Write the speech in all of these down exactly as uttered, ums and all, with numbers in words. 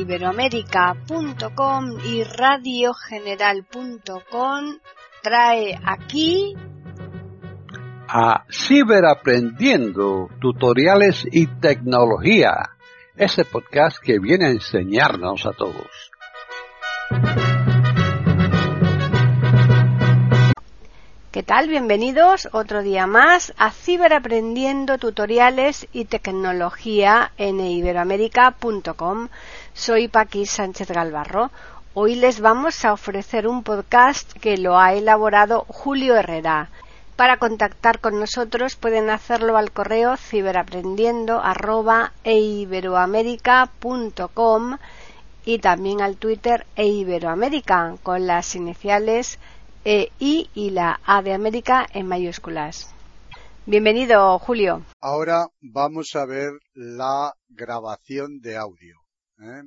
iberoamérica punto com y radio general punto com trae aquí a Ciberaprendiendo, tutoriales y tecnología, ese podcast que viene a enseñarnos a todos. ¿Qué tal? Bienvenidos otro día más a Ciberaprendiendo, tutoriales y tecnología en iberoamérica punto com. Soy Paqui Sánchez Galvarro. Hoy les vamos a ofrecer un podcast que lo ha elaborado Julio Herrera. Para contactar con nosotros pueden hacerlo al correo ciberaprendiendo arroba iberoamérica punto com y también al Twitter eiberoamérica con las iniciales E I y la A de América en mayúsculas. Bienvenido, Julio. Ahora vamos a ver la grabación de audio. ¿eh?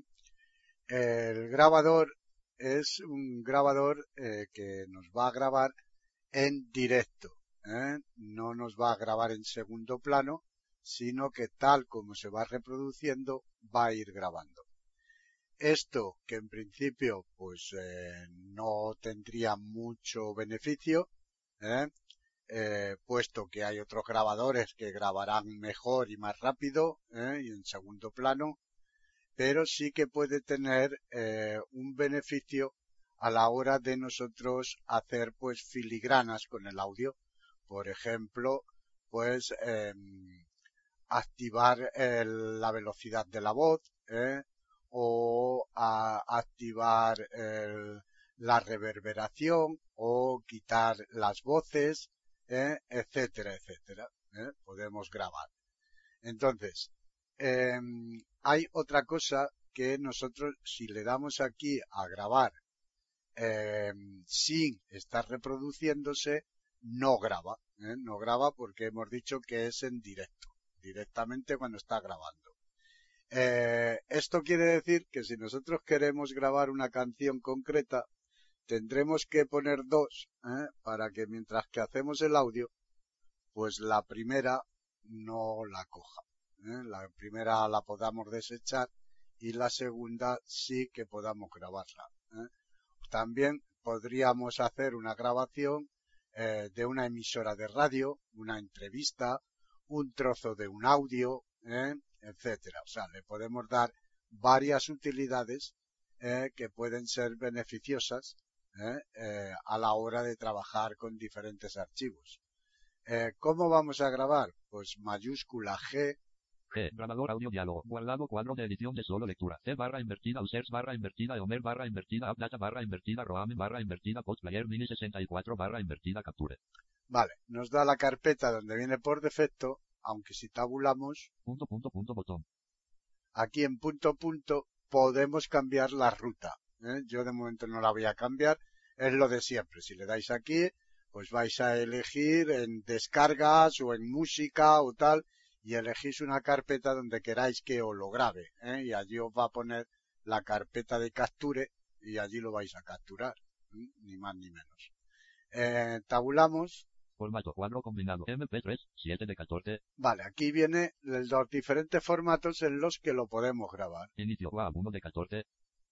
El grabador es un grabador eh, que nos va a grabar en directo. ¿eh? No nos va a grabar en segundo plano, sino que tal como se va reproduciendo, va a ir grabando. Esto, que en principio pues eh, no tendría mucho beneficio, ¿eh? Eh, puesto que hay otros grabadores que grabarán mejor y más rápido ¿eh? y en segundo plano, pero sí que puede tener eh, un beneficio a la hora de nosotros hacer pues filigranas con el audio. Por ejemplo, pues eh, activar el, la velocidad de la voz, ¿eh? o a activar el, la reverberación o quitar las voces, ¿eh? etcétera, etcétera. ¿eh? Podemos grabar. Entonces, eh, hay otra cosa que nosotros, si le damos aquí a grabar eh, sin estar reproduciéndose, no graba. ¿eh? No graba porque hemos dicho que es en directo, directamente cuando está grabando. Eh, esto quiere decir que si nosotros queremos grabar una canción concreta, tendremos que poner dos, ¿eh? para que mientras que hacemos el audio, pues la primera no la coja. ¿eh? La primera la podamos desechar y la segunda sí que podamos grabarla. ¿eh? También podríamos hacer una grabación eh, de una emisora de radio, una entrevista, un trozo de un audio, ¿eh? etcétera. O sea, le podemos dar varias utilidades eh, que pueden ser beneficiosas eh, eh, a la hora de trabajar con diferentes archivos. Eh, ¿Cómo vamos a grabar? Pues mayúscula G. G, grabador audio diálogo, guardado cuadro de edición de solo lectura, C barra invertida, users barra invertida, Eomer barra invertida, AppData barra invertida, Roame barra invertida, Postplayer mini sesenta y cuatro barra invertida, Capture. Vale, nos da la carpeta donde viene por defecto, aunque si tabulamos, punto, punto, punto, botón. Aquí en punto, punto, podemos cambiar la ruta. ¿eh? Yo de momento no la voy a cambiar, es lo de siempre. Si le dais aquí, pues vais a elegir en descargas o en música o tal, y elegís una carpeta donde queráis que os lo grabe, ¿eh? y allí os va a poner la carpeta de capture, y allí lo vais a capturar, ¿eh? ni más ni menos. Eh, tabulamos. Formato cuadro combinado eme pe tres, siete de catorce. Vale, aquí viene los diferentes formatos en los que lo podemos grabar. Inicio W A V uno de catorce.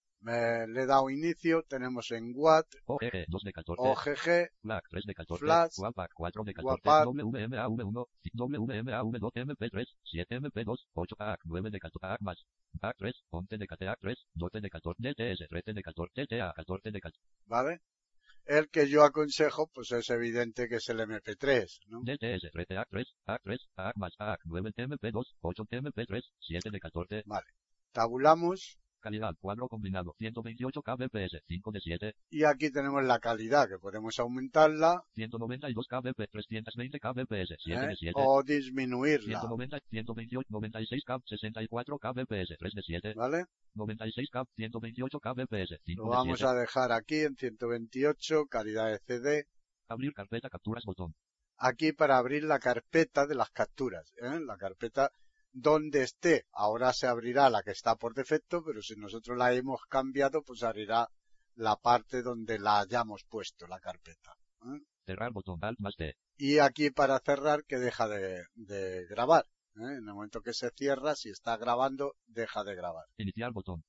Me, le he dado inicio, tenemos en W A T, O G G dos de catorce, O G G, FLAC tres de catorce, Flash, WAPAC cuatro de catorce, WAPAC, W M A V uno, W M A V dos, eme pe tres, siete eme pe dos, ocho A A C nueve de catorce, A A C más, A A C tres, once de catorce, A A C tres, doce de catorce, D T S trece de catorce, T T A catorce de catorce. ¿Vale? El que yo aconsejo, pues es evidente que es el eme pe tres, ¿no? D T S trece, A A C tres, A A C tres, A A C más, A A C nueve, eme pe dos, ocho, eme pe tres, siete de catorce. Vale. Tabulamos. Calidad, cuadro combinado, ciento veintiocho kbps, cinco de siete. Y aquí tenemos la calidad, que podemos aumentarla. ciento noventa y dos kbps, trescientos veinte kbps, siete ¿eh? de siete. O disminuirla. ciento noventa, ciento veintiocho, noventa y seis kbps, sesenta y cuatro kbps, tres de siete. ¿Vale? noventa y seis kbps, ciento veintiocho kbps, cinco Lo de vamos siete. a dejar aquí en ciento veintiocho, calidad de C D. Abrir carpeta, capturas, botón. Aquí para abrir la carpeta de las capturas, ¿eh? La carpeta donde esté. Ahora se abrirá la que está por defecto, pero si nosotros la hemos cambiado, pues abrirá la parte donde la hayamos puesto, la carpeta. ¿eh? Cerrar botón, Alt más T. Y aquí para cerrar que deja de, de grabar. ¿eh? En el momento que se cierra, si está grabando, deja de grabar. Iniciar botón.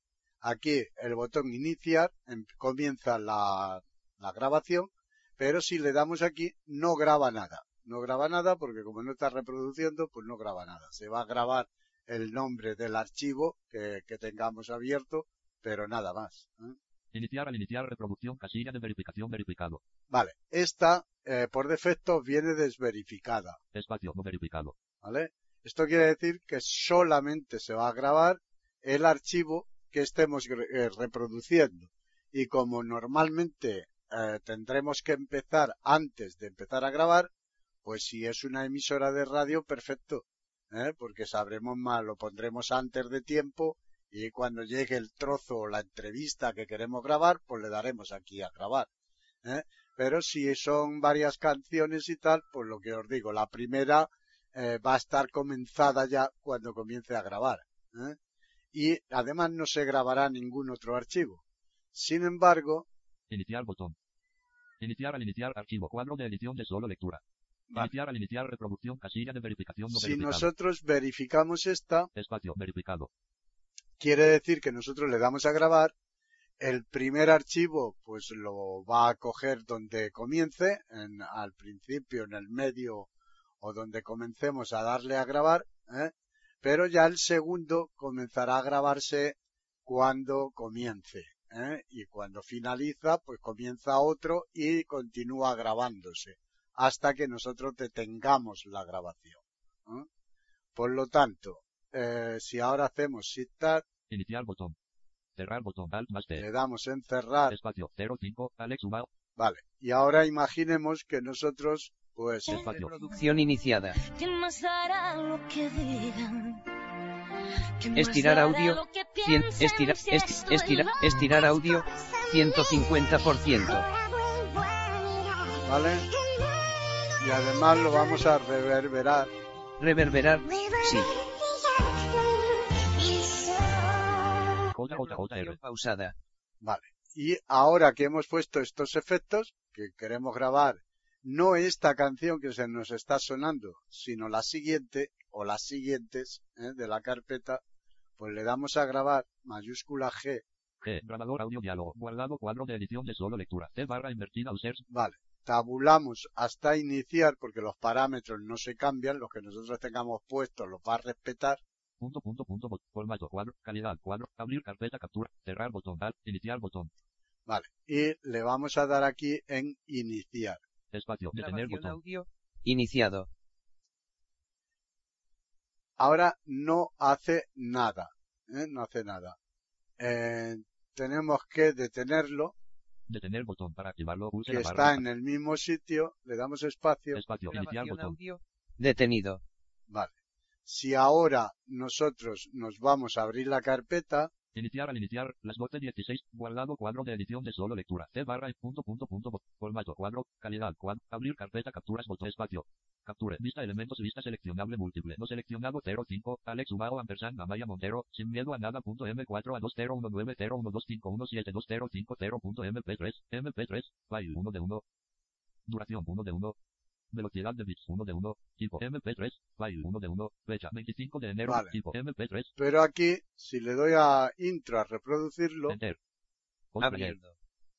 Aquí el botón iniciar, em, comienza la, la grabación, pero si le damos aquí no graba nada. No graba nada porque como no está reproduciendo, pues no graba nada. Se va a grabar el nombre del archivo que, que tengamos abierto, pero nada más, ¿eh? Iniciar al iniciar reproducción casilla de verificación verificado. Vale, esta eh, por defecto viene desverificada. Espacio no verificado. ¿Vale? Esto quiere decir que solamente se va a grabar el archivo que estemos eh, reproduciendo. Y como normalmente eh, tendremos que empezar antes de empezar a grabar, pues si es una emisora de radio, perfecto, ¿eh? Porque sabremos más, lo pondremos antes de tiempo y cuando llegue el trozo o la entrevista que queremos grabar, pues le daremos aquí a grabar, ¿eh? Pero si son varias canciones y tal, pues lo que os digo, la primera eh, va a estar comenzada ya cuando comience a grabar, ¿eh? Y además no se grabará ningún otro archivo. Sin embargo... Iniciar botón. Iniciar al iniciar archivo cuadro de edición de solo lectura. Vale. Iniciar al iniciar reproducción casilla de verificación no si verificado. nosotros verificamos esta... Espacio verificado. Quiere decir que nosotros le damos a grabar. El primer archivo pues lo va a coger donde comience, en, al principio, en el medio o donde comencemos a darle a grabar, ¿eh? Pero ya el segundo comenzará a grabarse cuando comience, ¿eh? Y cuando finaliza pues comienza otro y continúa grabándose hasta que nosotros detengamos la grabación, ¿eh? Por lo tanto, eh, si ahora hacemos Shift Tab, iniciar botón. Cerrar botón Alt más T. Le damos en cerrar. Espacio cero cinco Alex Humao. Vale. Y ahora imaginemos que nosotros, pues... Espacio. Producción iniciada. ¿Qué más dará lo que digan? ¿Qué más Estirar dará audio. lo que Cien, piensen estira, si esti- esto estira, iba? estirar audio. ciento cincuenta por ciento. ¿Vale? Y además lo vamos a reverberar. Reverberar. Sí. J J J R. Pausada. Vale. Y ahora que hemos puesto estos efectos, que queremos grabar no esta canción que se nos está sonando, sino la siguiente o las siguientes, ¿eh? De la carpeta, pues le damos a grabar, mayúscula G. G. Grabador audio diálogo. Guardado cuadro de edición de solo lectura. T barra invertida users. Vale. Tabulamos hasta iniciar porque los parámetros no se cambian, los que nosotros tengamos puestos los va a respetar. Punto, punto, punto, bot, formato, cuadro, calidad, cuadro, abrir carpeta, captura, cerrar botón, alt, iniciar botón. Vale. Y le vamos a dar aquí en iniciar. Espacio, detener Grabación botón. audio. Iniciado. Ahora no hace nada, ¿eh? No hace nada. Eh, tenemos que detenerlo, Detener botón para activarlo, pulse que la barra. está en el mismo sitio, le damos espacio. Espacio, iniciar Grabación botón. audio. Detenido. Vale. Si ahora nosotros nos vamos a abrir la carpeta, Iniciar al iniciar, las doce dieciséis, guardado cuadro de edición de solo lectura. T barra, punto, punto, punto, bot, formato, cuadro, calidad, cuadro, abrir carpeta, capturas, botón, espacio. Capture, vista elementos, vista seleccionable múltiple, no seleccionado cero cinco, Alex Humao, ampersand, Amaya Montero, sin miedo a nada, punto M cuatro a dos cero uno nueve cero uno dos cinco uno siete dos cero cinco cero punto M P tres, M P tres, file uno de uno. Duración uno de uno. Velocidad de bits uno de uno, tipo M P tres, file uno de uno, fecha veinticinco de enero, Vale. tipo M P tres, pero aquí, si le doy a intro a reproducirlo, enter. Post player. Abriendo.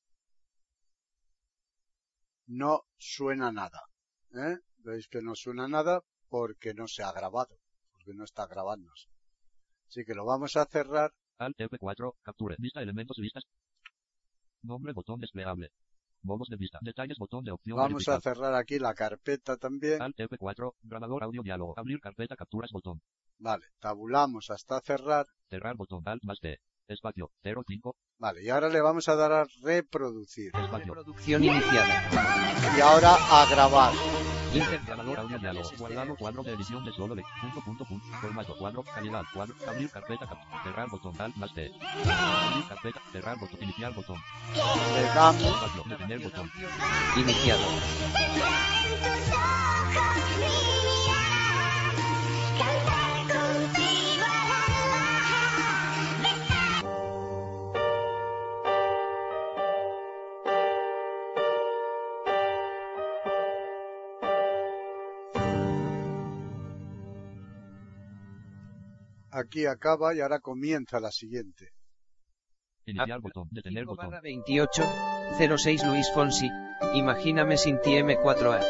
no suena nada, ¿eh? Veis que no suena nada porque no se ha grabado, porque no está grabándose. Así que lo vamos a cerrar. Alt F cuatro, capture, vista elementos, vistas. Nombre, botón desplegable. Modos de vista, detalles, botón de opción. Vamos a verificar. cerrar aquí la carpeta también. Alt F cuatro, grabador audio diálogo, abrir carpeta, capturas, botón. Vale, tabulamos hasta cerrar. Cerrar botón, alt más T. Espacio, cero cinco, Vale, y ahora le vamos a dar a reproducir. espacio. Producción iniciada. Y ahora a grabar. Inter. Grabador audio diálogo, guardado cuadro de edición de solo lec, punto, punto, punto, formato, cuadro, calidad, cuadro, abrir carpeta, captura, cerrar botón, alt más T. Abrir carpeta, cerrar botón, iniciar botón. Le damos. Espacio, detener botón. Iniciado. Aquí acaba y ahora comienza la siguiente. Iniciar botón. Detener botón. veintiocho cero seis Luis Fonsi. Imagíname sin ti eme cuatro a.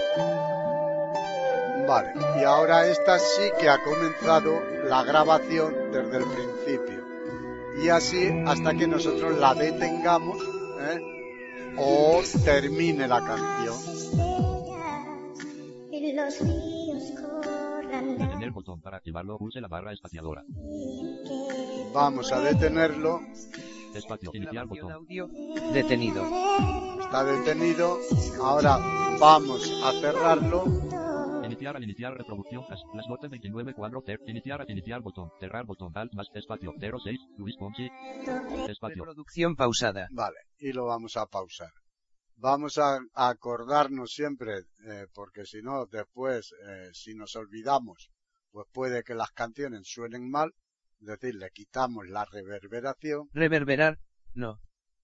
Vale, y ahora esta sí que ha comenzado la grabación desde el principio. Y así hasta que nosotros la detengamos, ¿eh? O termine la canción. Detener botón. Para activarlo, pulse la barra espaciadora. Vamos a detenerlo. Espacio. Iniciar botón. Audio detenido. Está detenido. Ahora vamos a cerrarlo. Iniciar al iniciar reproducción. Las, las notas veintinueve cuadro ter. Iniciar al iniciar botón. Cerrar botón. Alt más espacio. cero seis. Luis Fonsi. Espacio. Reproducción pausada. Vale, y lo vamos a pausar. Vamos a, a acordarnos siempre, eh, porque si no, después, eh, si nos olvidamos, pues puede que las canciones suenen mal. Es decir, le quitamos la reverberación. Reverberar, no.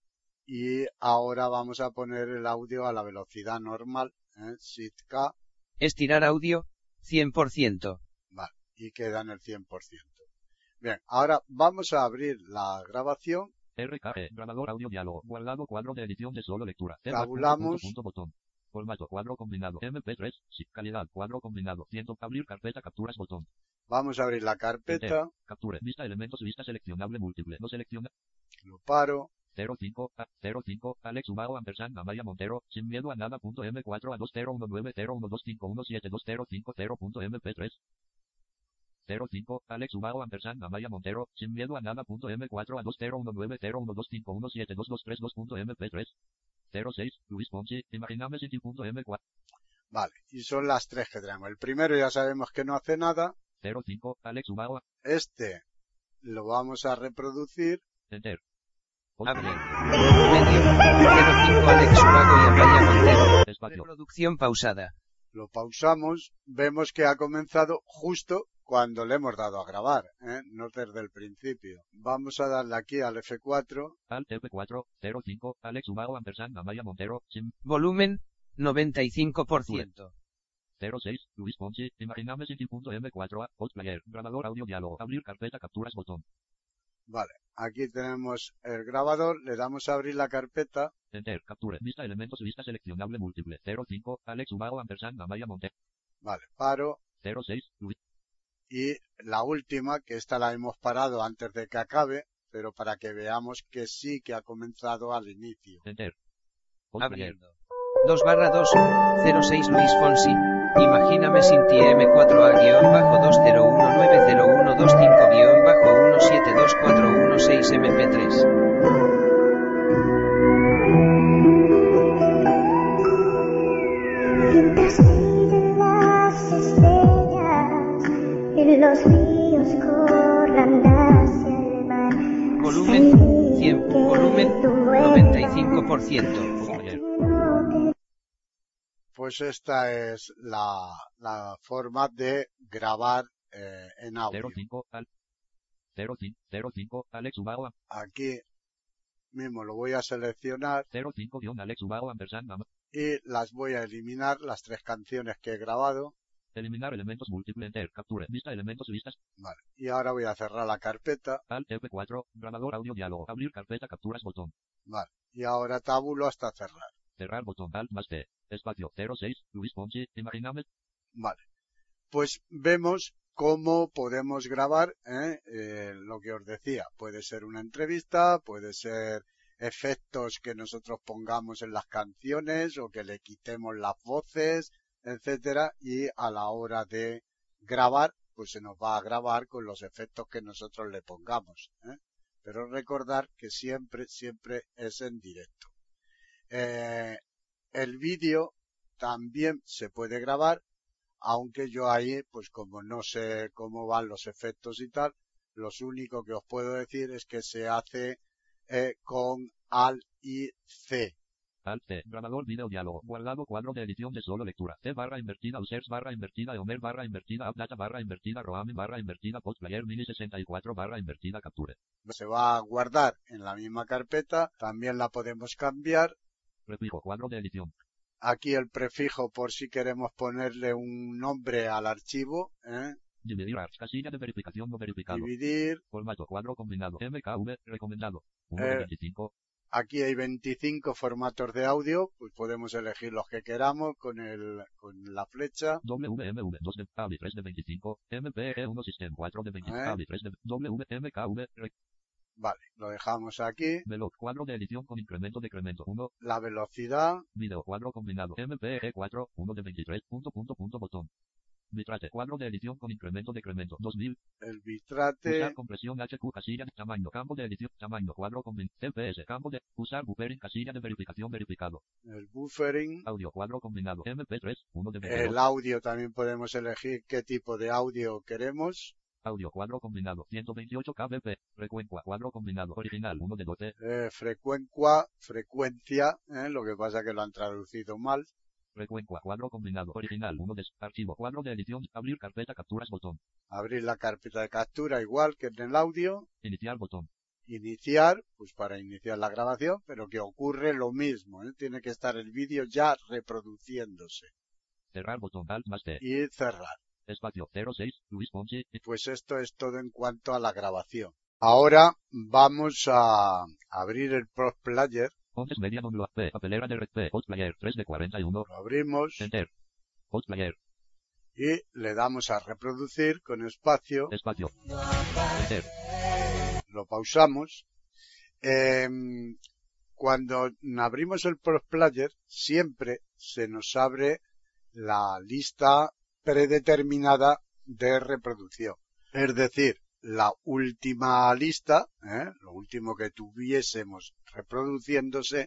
Y ahora vamos a poner el audio a la velocidad normal, ¿eh? Shift K. Estirar audio, cien por ciento. Vale, y queda en el cien por ciento. Bien, ahora vamos a abrir la grabación. R K G, grabador audio diálogo, guardado cuadro de edición de solo lectura. Tabulamos. Punto, punto, botón. Formato, cuadro combinado, eme pe tres, sí, calidad, cuadro combinado, ciento, abrir carpeta, capturas, botón. Vamos a abrir la carpeta. Enter, capture, vista elementos, vista seleccionable múltiple, no selecciona. Lo paro. cero cinco, a, cero cinco, Alex Humao, ampersand, Amaya Montero, sin miedo a nada, punto eme cuatro a dos cero uno nueve cero uno dos cinco uno siete dos cero cinco cero punto eme pe tres. cero cinco, Alex Humao, ampersand, Amaya Montero, sin miedo a nada, punto eme cuatro a dos cero uno nueve cero uno dos cinco uno siete dos dos tres dos punto eme pe tres. cero seis, Luis Fonsi, imagíname sin ti, punto eme cuatro. Vale, y son las tres que tenemos. El primero ya sabemos que no hace nada. cero cinco, Alex Humao. Este lo vamos a reproducir. Enter. Abre. Medio. cero cinco Alex Ubago y Amaya Montero. Espacio. Reproducción pausada. Lo pausamos. Vemos que ha comenzado justo cuando le hemos dado a grabar, ¿eh? No desde el principio. Vamos a darle aquí al efe cuatro. Alt efe cuatro, cero cinco, Alex Humao, ampersand, Amaya Montero, sin. Volumen, noventa y cinco por ciento. cero seis, Luis Fonsi, imagíname sin ti, punto eme cuatro a, post player, grabador audio diálogo, abrir carpeta, capturas, botón. Vale, aquí tenemos el grabador, le damos a abrir la carpeta. Enter, capture, vista elementos, vista seleccionable múltiple, cero cinco, Alex Humao, ampersand, Amaya Montero. Vale, paro. cero seis, Luis. Y la última, que esta la hemos parado antes de que acabe, pero para que veamos que sí que ha comenzado al inicio. Enter. Post player. Abriendo. dos barra dos, cero seis Luis Fonsi. Imagíname sin ti eme cuatro a dos cero uno nueve cero uno dos cinco uno siete dos cuatro uno seis eme pe tres. Las estrellas y los ríos corran hacia el mar. Volumen, cien, volumen, noventa y cinco por ciento. Post player. Pues esta es la, la forma de grabar eh, en audio. cero cinco, al. cero cinco, cero cinco, Alex Humao, Aquí mismo lo voy a seleccionar cero cinco, Alex Humao, ampersand, Am- y las voy a eliminar, las tres canciones que he grabado. eliminar elementos múltiple, enter, capture, vista elementos, vistas, Vale. Y ahora voy a cerrar la carpeta. alt efe cuatro, grabador audio diálogo, abrir carpeta, capturas, botón. Vale. Y ahora tabulo hasta cerrar. Cerrar botón, alt más T, espacio, cero seis, Luis Fonsi, imagíname. Vale. Pues vemos cómo podemos grabar, ¿eh? Eh, lo que os decía. Puede ser una entrevista, puede ser efectos que nosotros pongamos en las canciones o que le quitemos las voces, etcétera. Y a la hora de grabar, pues se nos va a grabar con los efectos que nosotros le pongamos, ¿eh? Pero recordar que siempre, siempre es en directo. Eh, el vídeo también se puede grabar, aunque yo ahí, pues como no sé cómo van los efectos y tal, lo único que os puedo decir es que se hace eh, con Alt y C. Alt C, grabador video diálogo, guardado cuadro de edición de solo lectura, C barra invertida, users barra invertida, Homer barra invertida, updata barra invertida, roaming barra invertida, post player mini sesenta y cuatro barra invertida, capture. Se va a guardar en la misma carpeta, también la podemos cambiar. Prefijo, cuadro de edición. Aquí el prefijo por si queremos ponerle un nombre al archivo, ¿eh? Dividir arch, casilla de verificación no verificado. Dividir, Formato, cuadro combinado, M K V, recomendado. uno de veinticinco. Aquí hay veinticinco formatos de audio, pues podemos elegir los que queramos con el con la flecha. W M V dos de A B I tres de veinticinco, M P E uno System cuatro de veinticinco, ¿Eh? A B I tres de W M K V, rec, Vale, lo dejamos aquí. Veloz, cuadro de edición con incremento decremento uno, La velocidad, video cuadro combinado, M P E cuatro, uno de veintitrés, punto, punto, punto, botón. Bitrate, cuadro de edición con incremento decremento, dos mil. el bitrate, Usar compresión H Q, casilla de tamaño, campo de edición, tamaño, cuadro con C P S, campo de, usar buffering, casilla de verificación, verificado. el buffering, Audio, cuadro combinado, M P tres, uno de el veintidós. audio también podemos elegir qué tipo de audio queremos. Audio, cuadro combinado, ciento veintiocho kilobits, frecuencia, cuadro combinado, original, uno de doce. Eh, frecuencia, frecuencia, eh, lo que pasa que lo han traducido mal. Frecuencia, cuadro combinado, original, uno de archivo, cuadro de edición, abrir carpeta, capturas, botón. Abrir la carpeta de captura igual que en el audio. Iniciar botón. Iniciar, pues para iniciar la grabación, pero que ocurre lo mismo, ¿eh? Tiene que estar el vídeo ya reproduciéndose. Cerrar botón, alt más T. Y cerrar. Espacio cero seis, Luis Ponce. Pues esto es todo en cuanto a la grabación. Ahora vamos a abrir el Pro Player. Ponce Media Download P, papelera de red P, Post Player tres de cuarenta y uno. Lo abrimos Enter. Post Player. y le damos a reproducir con espacio. Espacio. Enter. Lo pausamos. Eh, cuando abrimos el Pro Player, siempre se nos abre la lista predeterminada de reproducción. Es decir, la última lista, ¿eh? Lo último que tuviésemos reproduciéndose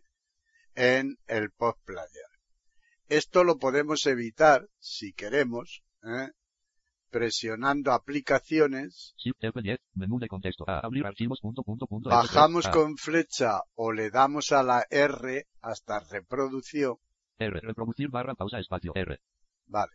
en el Post Player. Esto lo podemos evitar, si queremos, ¿eh? Presionando aplicaciones. Shift F diez, menú de contexto. A, abrir archivos, punto, punto, punto, Bajamos F tres, con flecha o le damos a la R hasta reproducción. R, reproducir barra pausa espacio R. Vale.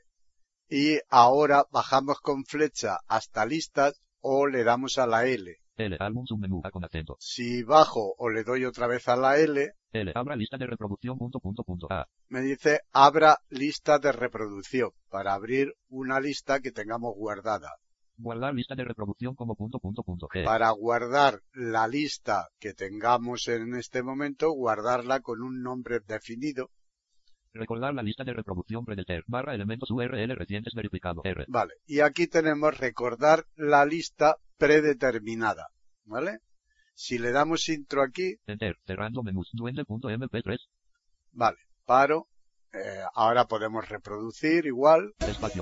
Y ahora bajamos con flecha hasta listas o le damos a la L. L, álbum submenú, A con acento. Si bajo o le doy otra vez a la L, L, abra lista de reproducción, punto, punto, punto, A. me dice abra lista de reproducción para abrir una lista que tengamos guardada. Guardar lista de reproducción como punto, punto, punto, G. Para guardar la lista que tengamos en este momento, guardarla con un nombre definido. Recordar la lista de reproducción predeter, barra elementos U R L recientes verificado, R. Vale. Y aquí tenemos recordar la lista predeterminada. ¿Vale? Si le damos intro aquí. Enter, cerrando menús, duende punto M P tres. Vale. Paro. Eh, ahora podemos reproducir igual. Espacio.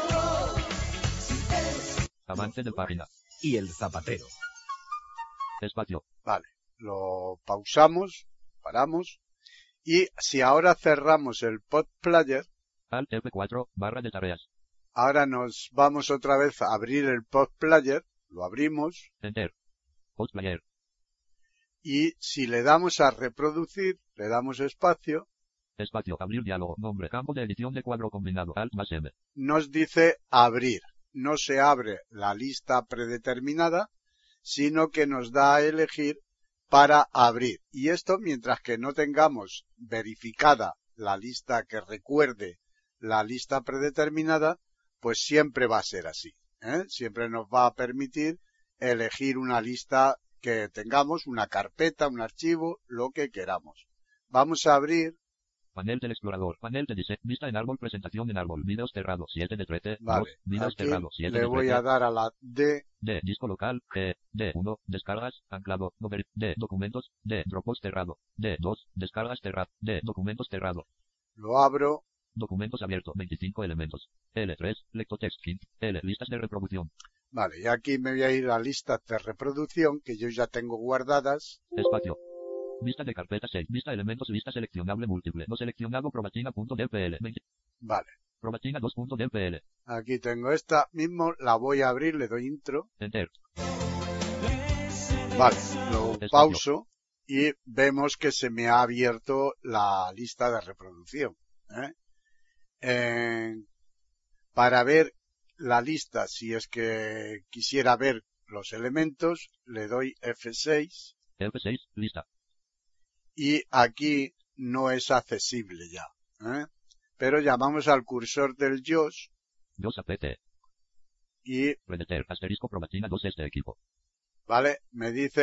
Avance de página. Y el zapatero. Espacio. Vale. Lo pausamos. Paramos. Y si ahora cerramos el Pod Player, Alt F cuatro, barra de tareas. ahora nos vamos otra vez a abrir el Pod Player, lo abrimos, Enter. Post Player. y si le damos a reproducir, le damos espacio, Espacio, abrir diálogo, nombre, campo de edición de cuadro combinado, Alt más M. nos dice abrir. No se abre la lista predeterminada, sino que nos da a elegir para abrir. Y esto mientras que no tengamos verificada la lista que recuerde la lista predeterminada, pues siempre va a ser así, ¿eh? Siempre nos va a permitir elegir una lista que tengamos, una carpeta, un archivo, lo que queramos. Vamos a abrir. Panel del explorador, panel de diseño, vista en árbol, presentación en árbol, videos cerrados, siete de trece, Vale, dos, videos aquí cerrados, siete le de voy trece. a dar a la D. D, disco local, G, D uno, descargas, anclado, no ver- D, documentos, D, Dropbox cerrado, D dos, descargas cerrado, D, documentos cerrado, Lo abro. documentos abiertos, veinticinco elementos, L tres, lectotext, quince, L, listas de reproducción, Vale, y aquí me voy a ir a listas de reproducción que yo ya tengo guardadas. espacio. Vista de carpeta seis, vista elementos, vista seleccionable múltiple, no seleccionado, probatina.dpl, veinte, Vale, probatina dos.dpl, aquí tengo esta mismo, la voy a abrir, le doy intro. enter, Vale, lo Espacio. pauso y vemos que se me ha abierto la lista de reproducción, ¿eh? Eh, para ver la lista, si es que quisiera ver los elementos, le doy F seis F seis, lista, y aquí no es accesible ya, ¿eh? Pero llamamos al cursor del J O S dos apt, y, predeter, asterisco, probatina dos este equipo, vale, me dice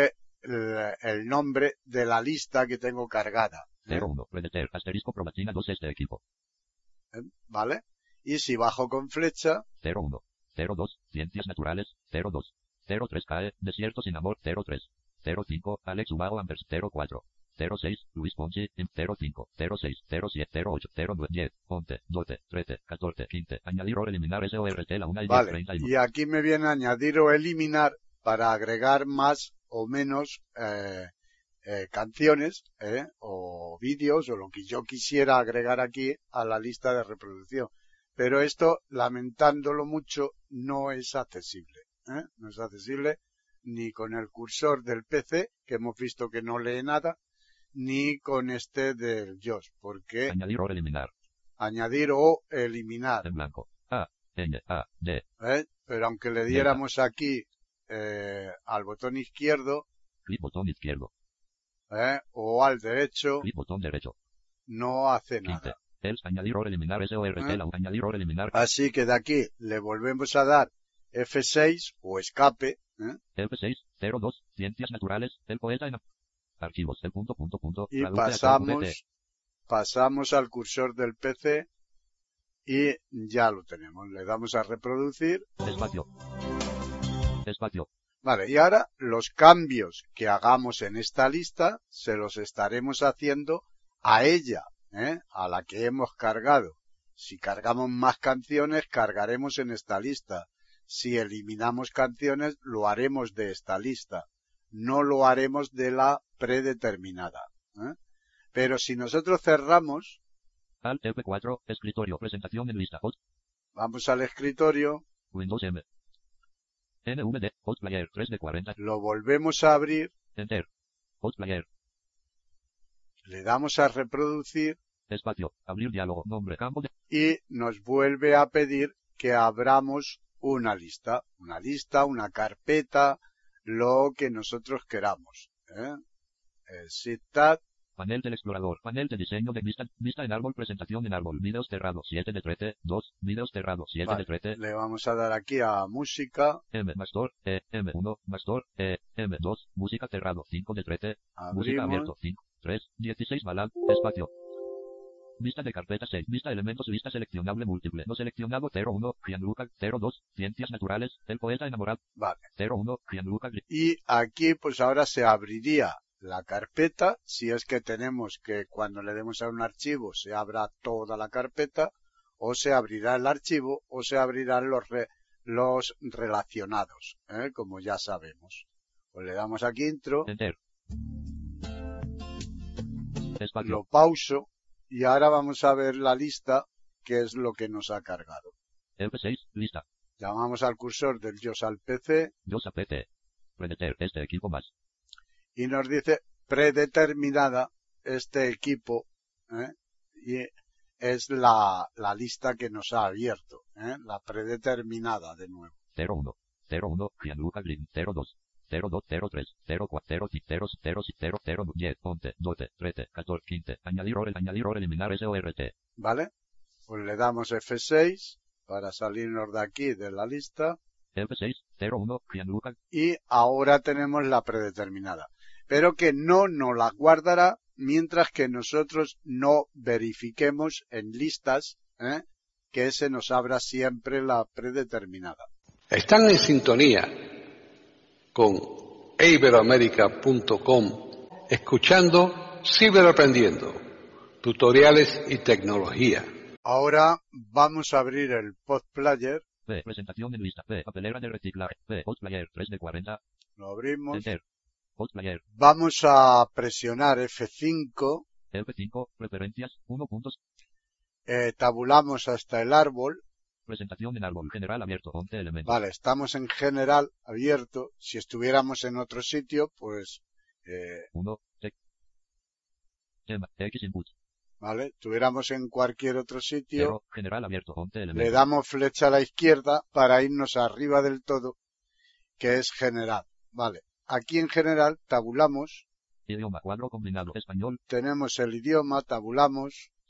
el, el nombre de la lista que tengo cargada. cero uno, Predator, asterisco Probatina dos este equipo. ¿Eh? ¿Vale? Y si bajo con flecha, cero uno, cero dos, Ciencias Naturales, cero dos, cero tres C A E, Desierto sin Amor, cero tres, cero cinco, Alex Ubao Ambers, cero cuatro, cero seis, Luis Ponchi, cero cinco, cero seis, cero siete, cero ocho, cero nueve, diez, once, doce, trece, catorce, quince, añadir o eliminar S O R T la una y diez, vale, treinta y uno. y aquí me viene añadir o eliminar para agregar más o menos eh, eh, canciones eh, o vídeos o lo que yo quisiera agregar aquí a la lista de reproducción. Pero esto, lamentándolo mucho, no es accesible. ¿eh? No es accesible ni con el cursor del P C, que hemos visto que no lee nada, ni con este del J O S, porque Añadir o eliminar. añadir o eliminar. En blanco. A, N, A, D. ¿eh? Pero aunque le diéramos aquí eh, al botón izquierdo Clic botón izquierdo. ¿eh? o al derecho, Clic botón derecho. no hace quince. nada. Els, añadir o eliminar S O R T ¿Eh? la añadir o eliminar. Así que de aquí le volvemos a dar F seis o escape. ¿eh? F seis, cero dos, Ciencias Naturales, el poeta en archivos, el punto, punto, punto, Y traduce a pasamos, pasamos al cursor del P C y ya lo tenemos. Le damos a reproducir. Espacio. Espacio. Vale, y ahora los cambios que hagamos en esta lista se los estaremos haciendo a ella, ¿eh? a la que hemos cargado. Si cargamos más canciones, cargaremos en esta lista. Si eliminamos canciones, lo haremos de esta lista. No lo haremos de la predeterminada. ¿eh? Pero si nosotros cerramos, Alt F cuatro, escritorio, presentación en lista, hot, vamos al escritorio, Windows M. N V D, Hot Player, tres de cuarenta, lo volvemos a abrir, Enter. Hot Player, le damos a reproducir espacio, abrir diálogo, nombre, campo de, y nos vuelve a pedir que abramos una lista, una lista, una carpeta, lo que nosotros queramos. ¿eh? El Shift Tab, panel del explorador, panel de diseño de vista, vista en árbol, presentación en árbol, videos cerrados, siete de trece, dos, videos cerrados, siete vale, de trece, le vamos a dar aquí a música, M, Mastor, E, M uno, Mastor, E, M dos, música cerrado, cinco de trece, música abierto, abrimos, cinco, tres, dieciséis, balad, espacio. Vista de carpeta seis, vista elementos, vista seleccionable múltiple, no seleccionado cero uno, Gianluca, cero dos, Ciencias Naturales, el poeta enamorado, vale. cero uno, Gianluca, Y aquí pues ahora se abriría la carpeta, si es que tenemos que cuando le demos a un archivo se abra toda la carpeta, o se abrirá el archivo, o se abrirán los, re, los relacionados, ¿eh? como ya sabemos. Pues le damos aquí intro, Enter. Espacio. lo pauso, y ahora vamos a ver la lista, que es lo que nos ha cargado. F seis, lista. Llamamos al cursor del J O S al P C, Yosa P T. Predator, este equipo más. y nos dice predeterminada este equipo, ¿eh? y es la, la lista que nos ha abierto, ¿eh? la predeterminada de nuevo. cero uno, cero uno, Gianluca Green, cero dos, cero dos, cero tres, cero cuatro, cero cinco, cero cero, cero diez, once, doce, trece, catorce, quince, añadir o añadir o eliminar S O R T. ¿Vale? Pues le damos F seis para salirnos de aquí de la lista, F seis, cero uno, Gianluca, y ahora tenemos la predeterminada, pero que no nos la guardará mientras que nosotros no verifiquemos en listas, ¿eh? que se nos abra siempre la predeterminada. Están en sintonía con iberoamerica punto com, escuchando Ciberaprendiendo, tutoriales y tecnología. Ahora vamos a abrir el Pod Player, P, presentación en lista, P, papelera de reciclaje, P, Hot Player, tres de cuarenta, lo abrimos, Enter. Hot Player, vamos a presionar F cinco, F cinco, preferencias, uno puntos, eh, tabulamos hasta el árbol, presentación en árbol, general abierto, once elementos. vale, estamos en general abierto, si estuviéramos en otro sitio, pues, eh, uno, T, tema, X input, vale, estuviéramos en cualquier otro sitio, cero, general abierto, once elementos. le damos flecha a la izquierda para irnos arriba del todo, que es general, vale. Aquí en general tabulamos, Idioma, cuadro combinado, español, tenemos el idioma, tabulamos,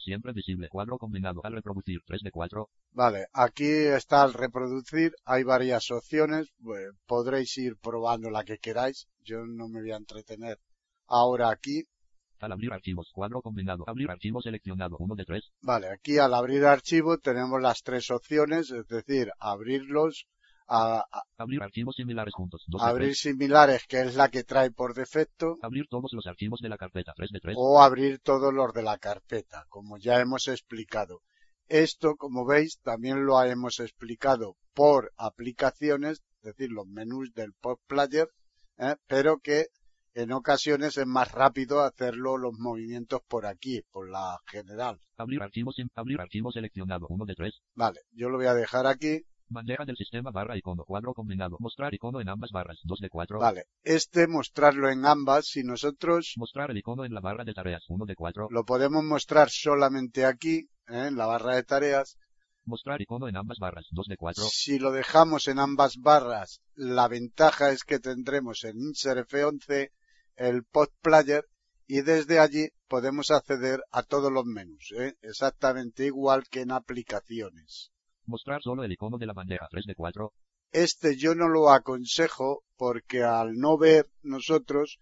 siempre visible, cuadro combinado, al reproducir, tres de cuatro. Vale, aquí está al reproducir, hay varias opciones, pues, podréis ir probando la que queráis, yo no me voy a entretener ahora aquí. Al abrir archivos, cuadro combinado, abrir archivo seleccionado, uno de tres. Vale, aquí al abrir archivo tenemos las tres opciones, es decir, abrirlos, a, a abrir archivos similares juntos, dos de abrir tres. similares, que es la que trae por defecto, Abrir todos los archivos de la carpeta, tres de tres. o abrir todos los de la carpeta, como ya hemos explicado. Esto, como veis, también lo hemos explicado por aplicaciones, es decir, los menús del Pod Player, ¿eh? pero que en ocasiones es más rápido hacerlo los movimientos por aquí, por la general. Abrir archivos, sin, abrir archivo seleccionado, uno de tres. Vale, yo lo voy a dejar aquí. Bandeja del sistema barra icono, cuadro combinado, mostrar icono en ambas barras, dos de cuatro. Vale, este mostrarlo en ambas, si nosotros Mostrar el icono en la barra de tareas, uno de cuatro. lo podemos mostrar solamente aquí, ¿eh? en la barra de tareas. Mostrar icono en ambas barras, dos de cuatro. Si lo dejamos en ambas barras, la ventaja es que tendremos en Insert F once el Pod Player y desde allí podemos acceder a todos los menús, ¿eh? exactamente igual que en aplicaciones. Mostrar solo el icono de la bandeja, tres de cuatro. Este yo no lo aconsejo porque al no ver nosotros,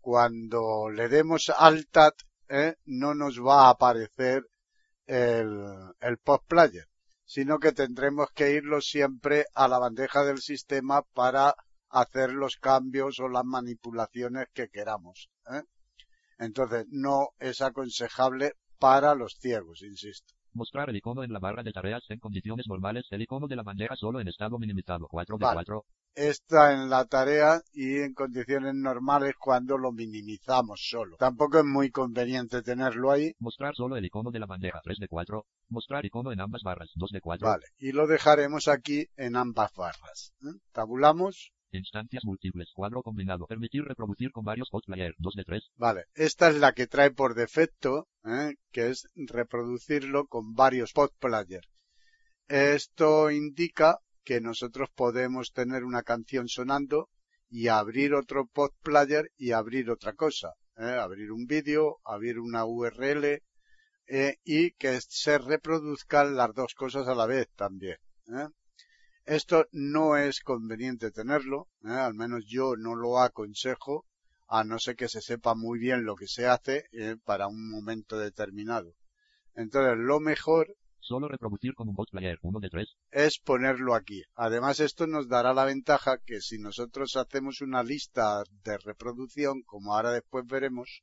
cuando le demos Alt-Tab, ¿eh? no nos va a aparecer el, el Pod Player, sino que tendremos que irlo siempre a la bandeja del sistema para hacer los cambios o las manipulaciones que queramos, ¿eh? Entonces no es aconsejable para los ciegos, insisto. Mostrar el icono en la barra de tareas en condiciones normales, el icono de la bandeja solo en estado minimizado, cuatro de Vale. cuatro. Está en la tarea y en condiciones normales cuando lo minimizamos solo. Tampoco es muy conveniente tenerlo ahí. Mostrar solo el icono de la bandeja, tres de cuatro. Mostrar icono en ambas barras, dos de cuatro. Vale, y lo dejaremos aquí en ambas barras, ¿eh? Tabulamos. Instancias múltiples, cuadro combinado, permitir reproducir con varios Pod Player, dos de tres. Vale, esta es la que trae por defecto, ¿eh? que es reproducirlo con varios Pod Player. Esto indica que nosotros podemos tener una canción sonando y abrir otro Pod Player y abrir otra cosa, ¿eh? abrir un vídeo, abrir una U R L eh, y que se reproduzcan las dos cosas a la vez también, ¿eh? Esto no es conveniente tenerlo, ¿eh? al menos yo no lo aconsejo, a no ser que se sepa muy bien lo que se hace eh, para un momento determinado. Entonces, lo mejor Solo reproducir con un Pod Player, uno de tres. es ponerlo aquí. Además, esto nos dará la ventaja que si nosotros hacemos una lista de reproducción, como ahora después veremos,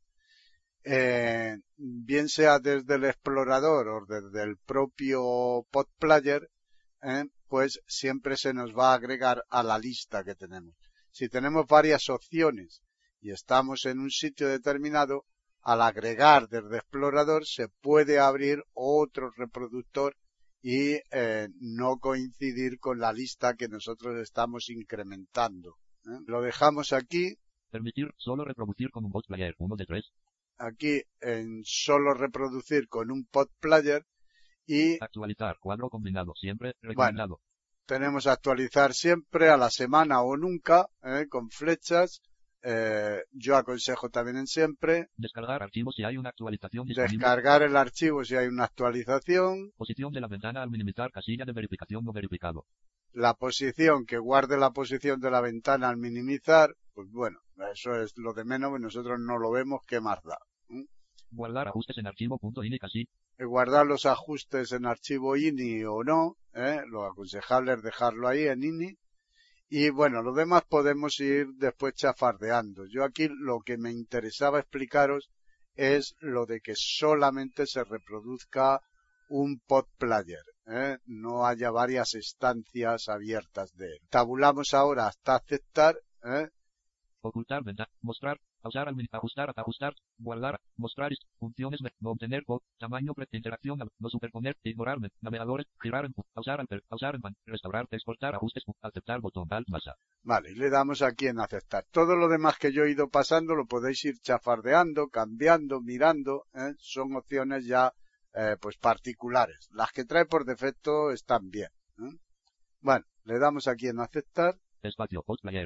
eh, bien sea desde el explorador o desde el propio Pod Player, eh, pues siempre se nos va a agregar a la lista que tenemos. Si tenemos varias opciones y estamos en un sitio determinado, al agregar desde explorador se puede abrir otro reproductor y eh, no coincidir con la lista que nosotros estamos incrementando, ¿eh? Lo dejamos aquí. Permitir solo reproducir con un Pod Player, uno de tres. Aquí en solo reproducir con un Pod Player y Actualizar, cuadro combinado, siempre, recomendado. bueno, tenemos actualizar siempre, a la semana o nunca, ¿eh? con flechas. Eh, yo aconsejo también en siempre. Descargar archivos si hay una actualización disponible. Descargar el archivo si hay una actualización. Posición de la ventana al minimizar casilla de verificación no verificado. La posición, que guarde la posición de la ventana al minimizar, pues bueno, eso es lo de menos, pues nosotros no lo vemos, ¿qué más da? ¿Mm? Guardar ajustes en archivo.ini casi. Guardar los ajustes en archivo ini o no, ¿eh? Lo aconsejable es dejarlo ahí en ini. Y bueno, lo demás podemos ir después chafardeando. Yo aquí lo que me interesaba explicaros es lo de que solamente se reproduzca un Pod Player, ¿eh? no haya varias estancias abiertas de él. Tabulamos ahora hasta aceptar, ¿eh? Ocultar ventana, mostrar, pausar al ajustar, ajustar, guardar, mostrar funciones, no obtener pod, tamaño, pre, interacción, no superponer, ignorar, navegadores, girar, pausar, pausar, restaurar, exportar, ajustes, aceptar, botón, alt, masa. Vale, y le damos aquí en aceptar. Todo lo demás que yo he ido pasando lo podéis ir chafardeando, cambiando, mirando, ¿eh? Son opciones ya eh, pues particulares. Las que trae por defecto están bien, ¿eh? Bueno, le damos aquí en aceptar. Espacio, Pod Player.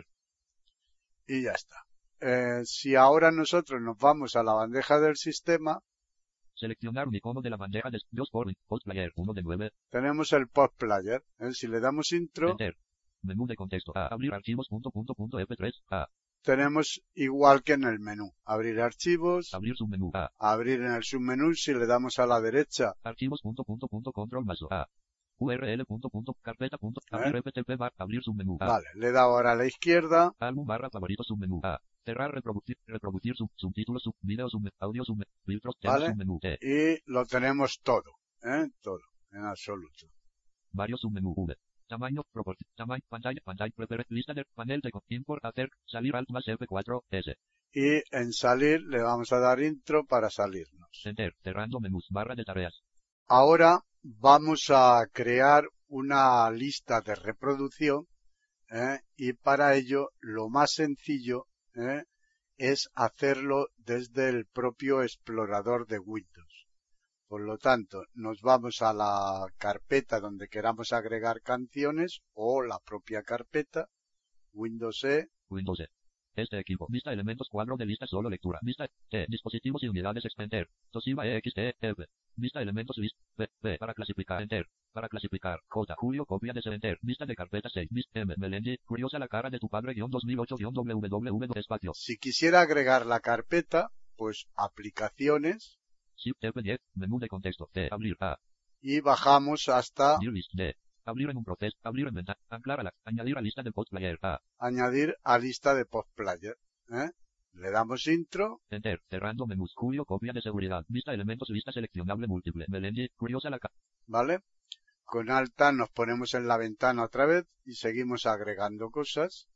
Y ya está. Eh, si ahora nosotros nos vamos a la bandeja del sistema, Seleccionar un icono de la bandeja de dos por Post Player uno de nueve. Tenemos el Post Player. ¿eh? Si le damos intro, Enter. Menú de contexto. A. Abrir archivos. Punto, punto, punto, F tres. A. tenemos igual que en el menú. Abrir archivos. Abrir submenú. A. Abrir en el submenú. Si le damos a la derecha, Archivos. Punto, punto, punto, control más. A. U R L. Punto, punto, carpeta. Punto, ¿Eh? abrir F T P bar. Abrir submenú. A. vale, le he dado ahora a la izquierda. Álbum barra favorito submenú. A. Cerrar, reproducir, reproducir sub, subtítulos, sub, video, sub, audio, sub, filtros, temas, Vale. submenú. T. Y lo tenemos todo. ¿eh? Todo, en absoluto. Varios submenú. V. Tamaño, proporción, tamaño, pantalla, pantalla, preferir, lista de panel de import, hacer, salir alt más F cuatro, S. Y en salir le vamos a dar intro para salirnos. Enter, cerrando menús, barra de tareas. Ahora vamos a crear una lista de reproducción ¿eh? y para ello lo más sencillo ¿eh? es hacerlo desde el propio explorador de Windows. Por lo tanto, nos vamos a la carpeta donde queramos agregar canciones o la propia carpeta, Windows E, Windows E. Este equipo. Vista elementos cuadro de lista solo lectura. Vista T. Dispositivos y unidades Enter. Toshiba E X T F. Vista elementos list. P. P. Para clasificar. Enter. Para clasificar. J. Julio copia de C. Enter. Vista de carpeta seis. Miss M. Melendi. Curiosa la cara de tu padre. Guión dos mil ocho. Guión W W espacio. Si quisiera agregar la carpeta, pues aplicaciones. Shift F diez. Menú de contexto. T. Abrir A. Y bajamos hasta New list D. Abrir en un proceso. Abrir en ventana. Anclar a la. Añadir a lista de post player. A. añadir a lista de post player. ¿eh? Le damos intro. Enter. Cerrando menús. Julio copia de seguridad. Vista elementos lista seleccionable múltiple. Melendi. Curiosa la cara. ¿Vale? Con alta nos ponemos en la ventana otra vez y seguimos agregando cosas.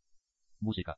Música.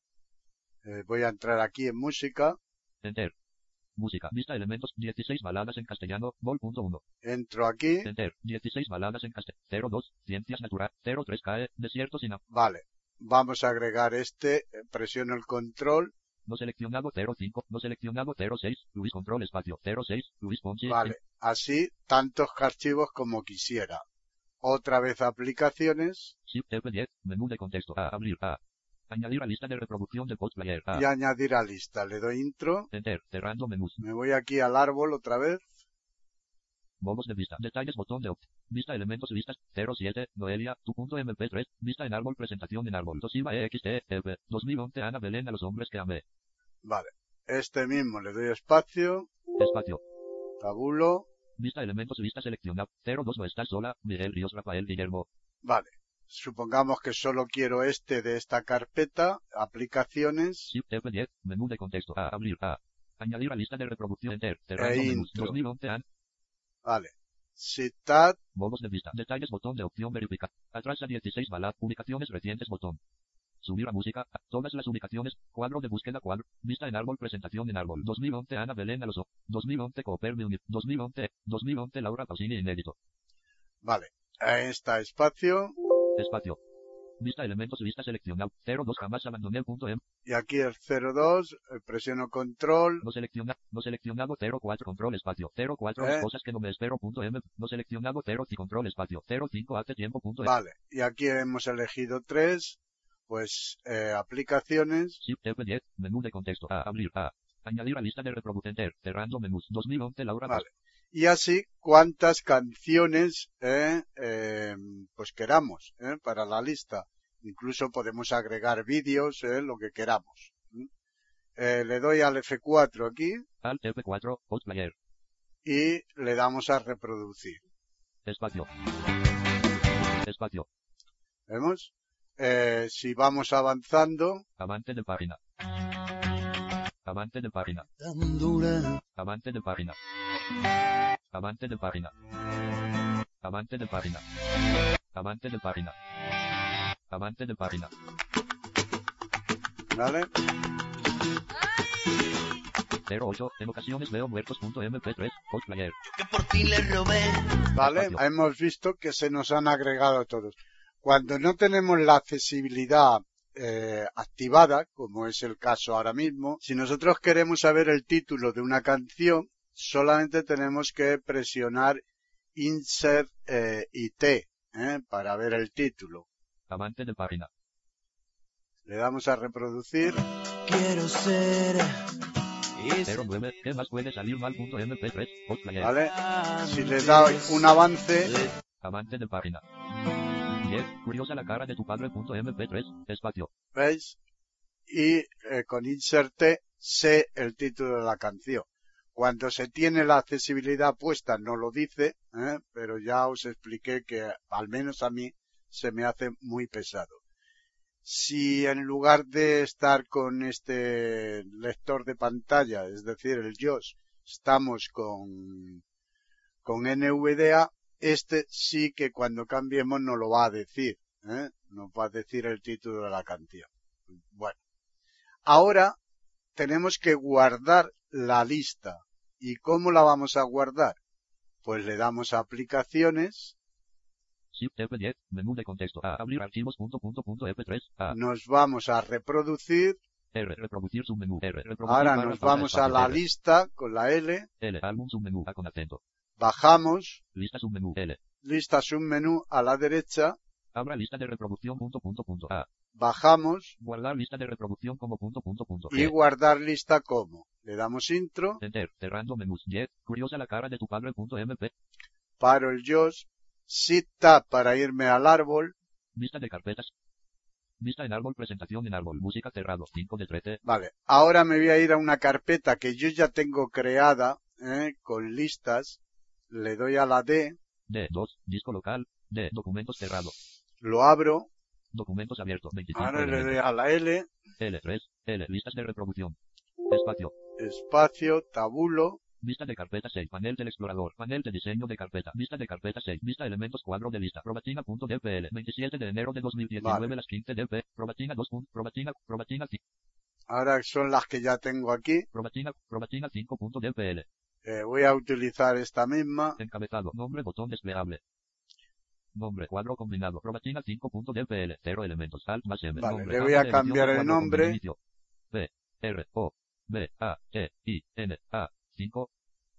Eh, voy a entrar aquí en música. Enter. Música. Vista elementos. dieciséis baladas en castellano. Vol punto uno. Entro aquí. Enter. dieciséis baladas en castellano. cero dos. Ciencias naturales. cero tres C A E. Desierto sin a- Vale. Vamos a agregar este. eh, Presiono el control. No seleccionado cero cinco. No seleccionado cero seis. Luis control espacio. cero seis. Luis Ponchi. Vale. Así tantos archivos como quisiera. Otra vez aplicaciones. Shift F diez. Menú de contexto. A. Abrir A. Añadir a lista de reproducción de post player. A. Y añadir a lista. Le doy intro. Enter. Cerrando menús. Me voy aquí al árbol otra vez. Modos de vista. Detalles botón de opt. Vista elementos listas. cero siete. Noelia. Tu punto M P tres. Vista en árbol. Presentación en árbol. Toshiba E X T F. dos mil once. Ana Belén a los hombres que amé. Vale. Este mismo le doy espacio. Espacio. Tabulo. Vista elementos lista seleccionar. cero dos. No estás sola. Miguel Ríos Rafael Guillermo. Vale. Supongamos que solo quiero este de esta carpeta. Aplicaciones. Shift F diez. Menú de contexto. A. Abrir A. Añadir a lista de reproducción. Enter. Cerrando E menús. intro. dos mil once. An. Vale. Citat. Modos de vista. Detalles botón de opción verificar. Atrás a dieciséis balad. Ubicaciones recientes botón. Subir a música. A todas las ubicaciones. Cuadro de búsqueda cuadro. Vista en árbol. Presentación en árbol. dos mil once. Ana Belén a los dos mil once. Cooper Munich. dos mil once. dos mil once. Laura Pausini inédito. Vale. Ahí está espacio. Espacio. Vista elementos lista seleccionado. cero dos. Jamás abandoné punto M. Y aquí el cero dos. eh, Presiono control. No seleccionado. No seleccionado cero cuatro. Control espacio. cero cuatro. ¿Eh? Cosas que no me espero punto M. No seleccionado cero y control espacio. cero cinco. Hace tiempo punto M. Vale. Y aquí hemos elegido tres. Pues eh, aplicaciones. Shift F diez. Menú de contexto. A. Abrir A. Añadir a lista de reproducción. Enter. Cerrando menús. dos mil once. Laura. Vale. Y así cuantas canciones eh, eh, pues queramos eh, para la lista. Incluso podemos agregar vídeos, eh, lo que queramos. Eh, le doy al F cuatro aquí. Alt F cuatro. Post player. Y le damos a reproducir. Espacio. Espacio. ¿Vemos? Eh, si vamos avanzando. Avance de página. Avance de página. Avance de página. Avance de página. Avance de página. Avance de página. Avance de página. ¿Vale? cero ocho. En ocasiones veo muertos punto M P tres. Post player. Que por ti le robé. Vale, Espacio. hemos visto que se nos han agregado todos. Cuando no tenemos la accesibilidad eh, activada, como es el caso ahora mismo, si nosotros queremos saber el título de una canción, solamente tenemos que presionar Insert eh, I T eh, para ver el título. Avance de página. Le damos a reproducir. Quiero ser cero nueve. ¿Qué más puede salir mal? Punto M P tres. Post player. ¿Vale? Si le doy un avance, Avance de página. diez. Curiosa la cara de tu padre. Punto M P tres. Espacio. ¿veis? Y eh, con Insert T sé el título de la canción. Cuando se tiene la accesibilidad puesta no lo dice, ¿eh? Pero ya os expliqué que al menos a mí se me hace muy pesado. Si en lugar de estar con este lector de pantalla, es decir, el J O S, estamos con, con N V D A, este sí que cuando cambiemos nos lo va a decir, ¿eh? Nos va a decir el título de la canción. Bueno, ahora tenemos que guardar la lista. ¿Y cómo la vamos a guardar? Pues le damos a aplicaciones. Shift F diez, menú de contexto. A. Abrir archivos. Punto, punto, punto, F tres. A. Nos vamos a reproducir. R. Reproducir submenú. R. Reproducir Ahora barra nos pausa, vamos a espacio, la R. lista con la L. L. Álbum submenú. A con acento. Bajamos. Lista submenú. L. Lista submenú a la derecha. Abra lista de reproducción. Punto, punto, punto. A. Bajamos. Guardar lista de reproducción como punto, punto, punto. Y G. guardar lista como. Le damos intro. Enter. Cerrando menús. diez. Curiosa la cara de tu padre. Punto M P. Paro el J O S. Shift Tab para irme al árbol. Vista de carpetas. Vista en árbol. Presentación en árbol. Música cerrado. cinco de trece. Vale. Ahora me voy a ir a una carpeta que yo ya tengo creada, ¿eh? Con listas. Le doy a la D. D. dos. Disco local. D. Documentos cerrado. Lo abro. Documentos abiertos. veinticinco Ahora le doy elementos. a la L. L tres. L. Listas de reproducción. Espacio. Espacio. Tabulo. Vista de carpeta seis. Panel del explorador. Panel de diseño de carpeta. Vista de carpeta seis. Vista elementos cuadro de lista. Probatina.dpl. veintisiete de enero de dos mil diecinueve. Vale. Las quince dp. Probatina dos. Probatina. Probatina. Ahora son las que ya tengo aquí. Probatina. Probatina cinco.dpl. Eh, voy a utilizar esta misma. Encabezado. Nombre. Botón desplegable. Nombre. Cuadro combinado. Probatina cinco.dpl. Cero elementos. Alt más M. Vale, Nombre. le voy Campo a de edición cambiar de el cuadro nombre. con inicio. P. R. O. B. A. E. I. N. A. cinco.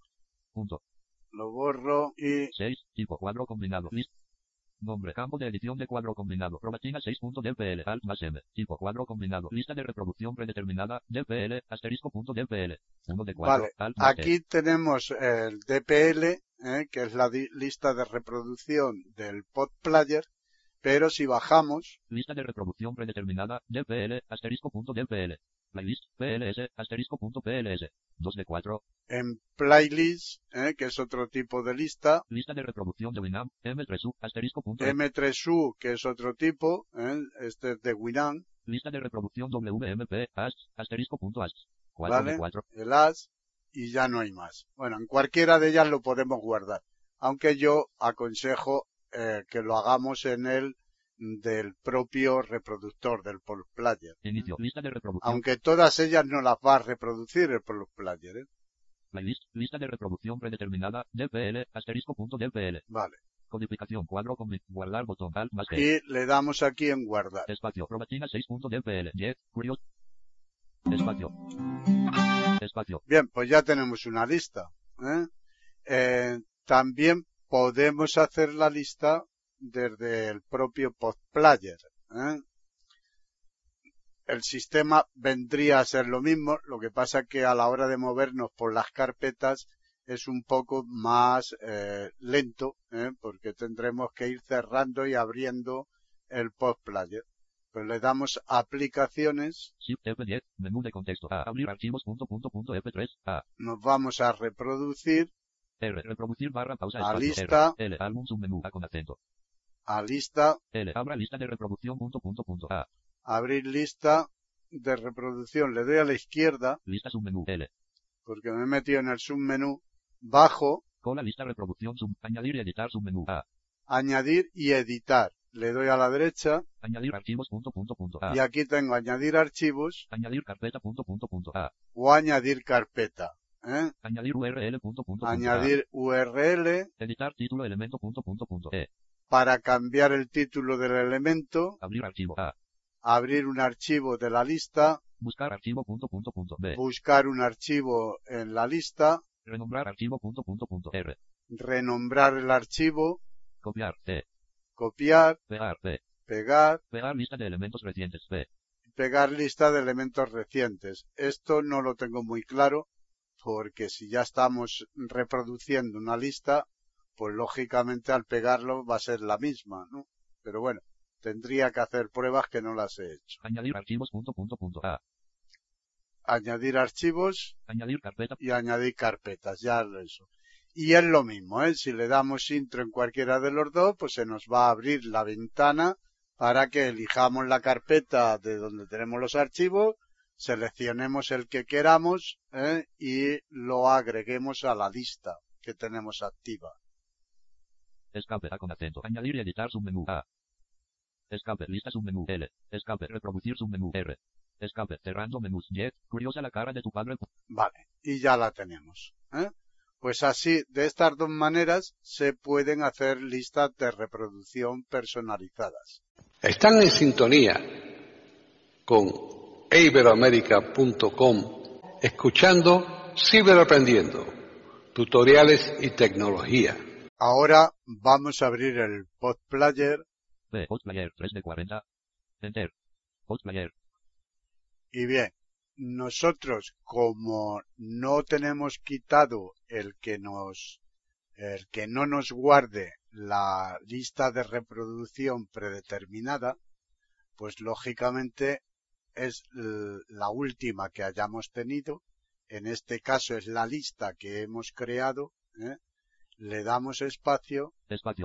Punto. Lo borro y seis. Tipo cuadro combinado. List. Nombre. Campo de edición de cuadro combinado. Probatina seis.dpl. Alt más M. Tipo cuadro combinado. Lista de reproducción predeterminada. DPL. Asterisco.dpl. uno de cuatro. vale. Alt más E. Aquí tenemos el D P L, eh, que es la di- lista de reproducción del pod player, pero si bajamos, Lista de reproducción predeterminada. DPL. Asterisco.dpl. Playlist. P L S. Asterisco.pls. dos de cuatro. en playlist, eh, que es otro tipo de lista, Lista de reproducción de Winamp. M tres U. Asterisco. punto. M tres U, que es otro tipo, eh, este es de Winamp, Lista de reproducción W M P. A S. Asterisco. punto A S. cuatro ¿vale? de cuatro. El A S, y ya no hay más. Bueno, en cualquiera de ellas lo podemos guardar, aunque yo aconsejo eh, que lo hagamos en el del propio reproductor del pod player. Inicio. Lista de reproducción. Aunque todas ellas no las va a reproducir el pod player, ¿eh? Playlist. Lista de reproducción predeterminada. DPL. Asterisco.dpl. Vale. Codificación. Cuadro con guardar botón. Alt más E. Y le damos aquí en guardar. Espacio. Probatina seis.dpl. diez. Curioso. Espacio. Espacio. Bien, pues ya tenemos una lista, ¿eh? Eh, también podemos hacer la lista desde el propio pod player, ¿eh? El sistema vendría a ser lo mismo, lo que pasa que a la hora de movernos por las carpetas es un poco más eh, lento, ¿eh? Porque tendremos que ir cerrando y abriendo el pod player. Pues le damos a aplicaciones, Shift F diez. Menú de contexto. A. Abrir archivos. Punto, punto, punto, F tres. A. nos vamos a reproducir, R. Reproducir barra pausa. A Espacio. lista. R. L. Álbum submenú. A con acento. a lista, L. Abra lista de reproducción. Punto, punto, punto. A. abrir lista de reproducción, le doy a la izquierda, Lista submenú. L. porque me he metido en el submenú, bajo, Cola lista reproducción sub. Añadir y editar submenú. A. añadir y editar. Le doy a la derecha Añadir archivos. Punto, punto, punto. A. y aquí tengo añadir archivos Añadir carpeta. Punto, punto, punto. A. o añadir carpeta, ¿eh? Añadir U R L. Punto, punto, punto. A. Añadir U R L Editar título elemento. Punto, punto, punto. E. para cambiar el título del elemento, Abrir archivo. A. abrir un archivo de la lista, Buscar archivo. Punto, punto, punto. B. buscar un archivo en la lista, Renombrar archivo. Punto, punto, punto. R. renombrar el archivo, Copiar. C. copiar, Pegar. P. pegar, Pegar lista de elementos recientes. P. pegar lista de elementos recientes. Esto no lo tengo muy claro, porque si ya estamos reproduciendo una lista, pues lógicamente al pegarlo va a ser la misma, ¿no? Pero bueno, tendría que hacer pruebas que no las he hecho. Añadir archivos punto punto punto a. Añadir archivos Añadir carpeta. y añadir carpetas, ya eso. Y es lo mismo, ¿eh? Si le damos intro en cualquiera de los dos, pues se nos va a abrir la ventana para que elijamos la carpeta de donde tenemos los archivos, seleccionemos el que queramos, ¿eh? Y lo agreguemos a la lista que tenemos activa. Escape A con acento. Añadir y editar submenú A. Escape lista submenú L. Escape reproducir submenú R. Escape cerrando menús Y. Curiosa la cara de tu padre. Vale, y ya la tenemos, ¿eh? Pues así, de estas dos maneras, se pueden hacer listas de reproducción personalizadas. Están en sintonía con iberoamerica punto com, escuchando Ciberaprendiendo, tutoriales y tecnología. Ahora vamos a abrir el PodPlayer. B. PodPlayer tres de cuarenta. Enter. PodPlayer. Y bien, nosotros como no tenemos quitado el que nos, el que no nos guarde la lista de reproducción predeterminada, pues lógicamente es la última que hayamos tenido. En este caso es la lista que hemos creado, ¿eh? Le damos espacio. Espacio.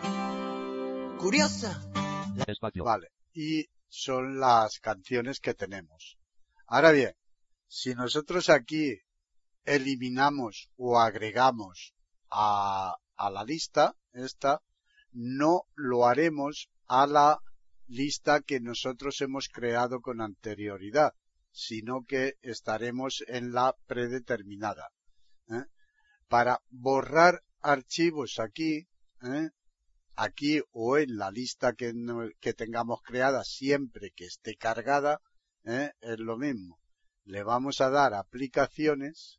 Curiosa. Espacio. Vale. Y son las canciones que tenemos. Ahora bien, si nosotros aquí eliminamos o agregamos a, a la lista, esta, no lo haremos a la lista que nosotros hemos creado con anterioridad, sino que estaremos en la predeterminada, ¿eh? Para borrar archivos aquí, ¿eh? Aquí o en la lista que, no, que tengamos creada siempre que esté cargada, ¿eh? Es lo mismo. Le vamos a dar aplicaciones.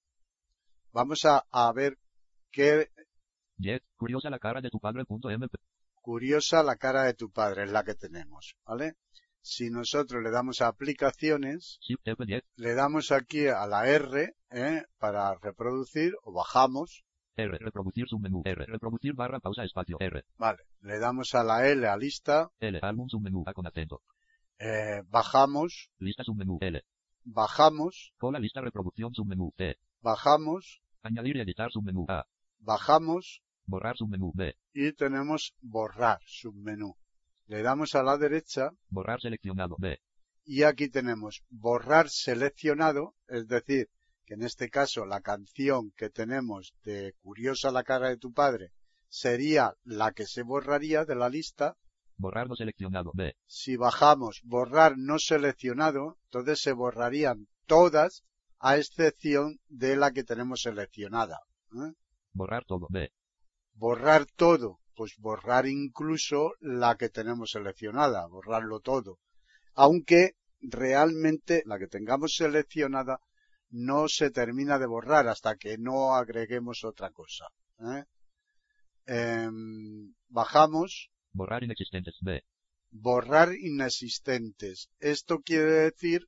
Vamos a, a ver qué... Y, curiosa la cara de tu padre punto M P. Curiosa la cara de tu padre es la que tenemos, ¿vale? Si nosotros le damos a aplicaciones, Shift F diez. Le damos aquí a la R, ¿eh? Para reproducir, o bajamos. R, reproducir submenú R, reproducir barra pausa espacio R. Vale, le damos a la L a lista. L, álbum submenú A con acento. Eh, bajamos. Lista submenú L. Bajamos. Cola lista reproducción submenú T. Bajamos. Añadir y editar submenú A. Bajamos. Borrar submenú B. Y tenemos borrar submenú. Le damos a la derecha. Borrar seleccionado B. Y aquí tenemos borrar seleccionado, es decir, que en este caso la canción que tenemos de Curiosa la cara de tu padre sería la que se borraría de la lista. Borrar no seleccionado B. Si bajamos borrar no seleccionado, entonces se borrarían todas a excepción de la que tenemos seleccionada, ¿eh? Borrar todo B. Borrar todo, pues borrar incluso la que tenemos seleccionada, borrarlo todo. Aunque realmente la que tengamos seleccionada no se termina de borrar hasta que no agreguemos otra cosa, ¿eh? Eh, bajamos. Borrar inexistentes B. Borrar inexistentes. Esto quiere decir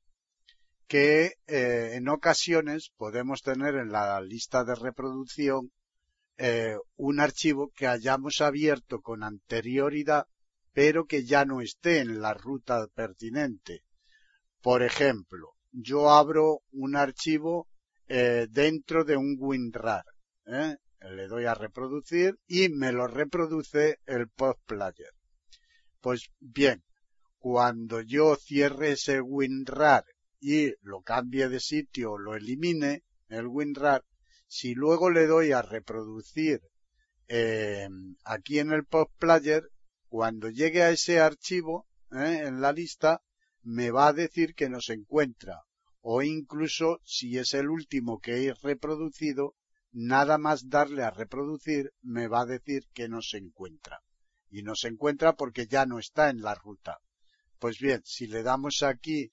que eh, en ocasiones podemos tener en la lista de reproducción eh, un archivo que hayamos abierto con anterioridad, pero que ya no esté en la ruta pertinente. Por ejemplo, yo abro un archivo eh, dentro de un WinRAR, ¿eh? Le doy a reproducir y me lo reproduce el PodPlayer. Pues bien, cuando yo cierre ese WinRAR y lo cambie de sitio o lo elimine, el WinRAR, si luego le doy a reproducir eh, aquí en el PodPlayer, cuando llegue a ese archivo eh, en la lista, me va a decir que no se encuentra. O incluso, si es el último que he reproducido, nada más darle a reproducir, me va a decir que no se encuentra. Y no se encuentra porque ya no está en la ruta. Pues bien, si le damos aquí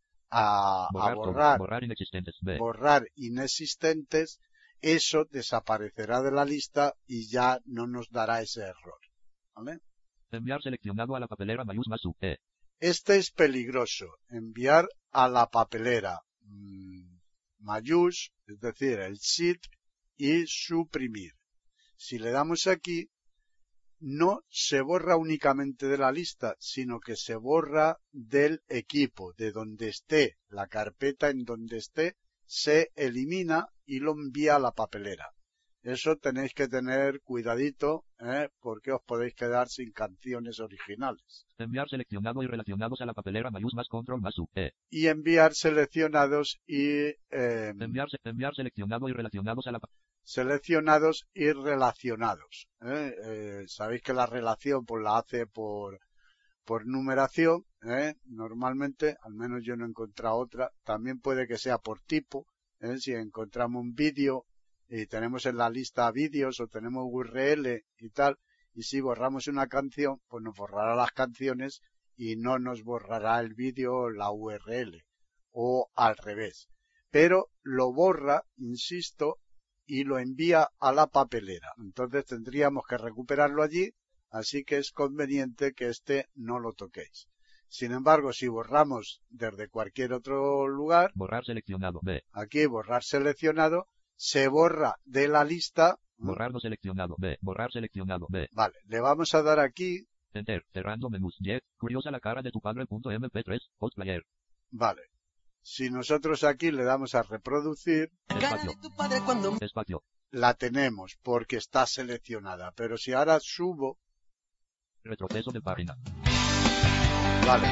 a borrar, a borrar, borrar inexistentes B. borrar inexistentes, eso desaparecerá de la lista y ya no nos dará ese error, ¿vale? Enviar seleccionado a la papelera mayús más sub E. Este es peligroso, enviar a la papelera mmm, mayús, es decir, el zip y suprimir. Si le damos aquí, no se borra únicamente de la lista, sino que se borra del equipo, de donde esté, la carpeta en donde esté, se elimina y lo envía a la papelera. Eso tenéis que tener cuidadito, ¿eh? Porque os podéis quedar sin canciones originales. Enviar seleccionado y relacionados a la papelera mayús más control más U, E. Y enviar seleccionados y... Eh, enviar, enviar seleccionado y relacionados a la seleccionados y relacionados. ¿eh? Eh, Sabéis que la relación pues la hace por, por numeración, ¿eh? Normalmente, al menos yo no he encontrado otra. También puede que sea por tipo, ¿eh? Si encontramos un vídeo y tenemos en la lista vídeos o tenemos U R L y tal, y si borramos una canción, pues nos borrará las canciones y no nos borrará el vídeo o la U R L, o al revés. Pero lo borra, insisto, y lo envía a la papelera. Entonces tendríamos que recuperarlo allí, así que es conveniente que este no lo toquéis. Sin embargo, si borramos desde cualquier otro lugar, borrar seleccionado, B. Aquí borrar seleccionado, se borra de la lista. Borrar no seleccionado, B. Borrar seleccionado, B. Vale, le vamos a dar aquí. Enter, cerrando menús, Y, curiosa la cara de tu padre punto eme pe tres, postplayer. Vale. Si nosotros aquí le damos a reproducir, espacio, espacio, la tenemos porque está seleccionada. Pero si ahora subo, retroceso de página. Vale.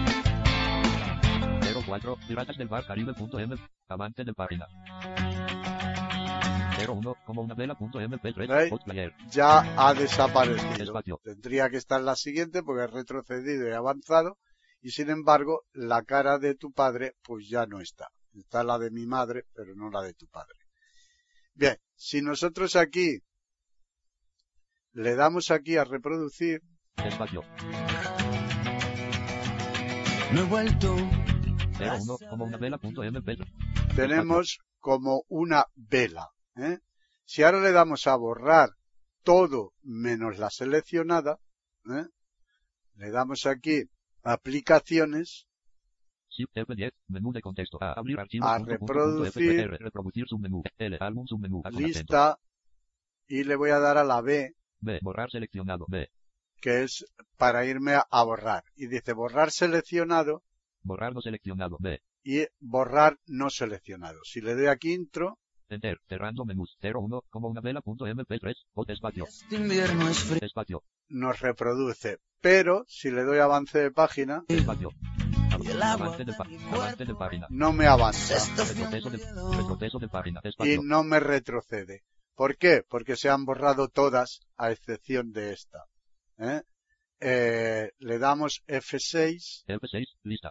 cero cuatro, piratas del bar caribe punto eme, avance de página. cero uno, como una vela punto eme pe tres, ¿veis? Postplayer. Ya ha desaparecido. Espacio. Tendría que estar la siguiente porque he retrocedido y avanzado. Y sin embargo, la cara de tu padre, pues ya no está. Está la de mi madre, pero no la de tu padre. Bien, si nosotros aquí le damos aquí a reproducir. Espacio. No he vuelto. cero uno, como una vela punto eme pe. Tenemos como una vela. ¿eh? Si ahora le damos a borrar todo menos la seleccionada, ¿eh? le damos aquí aplicaciones, Shift F diez, menú de contexto, a abrir archivo, a punto, punto, reproducir, punto, F P R, reproducir submenú, L, álbum submenú, a con acento. lista, y le voy a dar a la B, B, borrar seleccionado, B, que es para irme a, a borrar. Y dice borrar seleccionado borrar no seleccionado, B, y borrar no seleccionado. Si le doy aquí intro, enter, cerrando menús, cero uno, como una vela punto eme pe tres, pot espacio, Este invierno es frío. espacio, nos reproduce. Pero si le doy avance de página, espacio, Y el agua avance de, de pa- mi avance de cuerpo página, no me avanza. se está retroceso de, fundiendo. retroceso de página, Y espacio, no me retrocede. ¿Por qué? Porque se han borrado todas, a excepción de esta. ¿eh? Eh, le damos F seis. F seis, lista.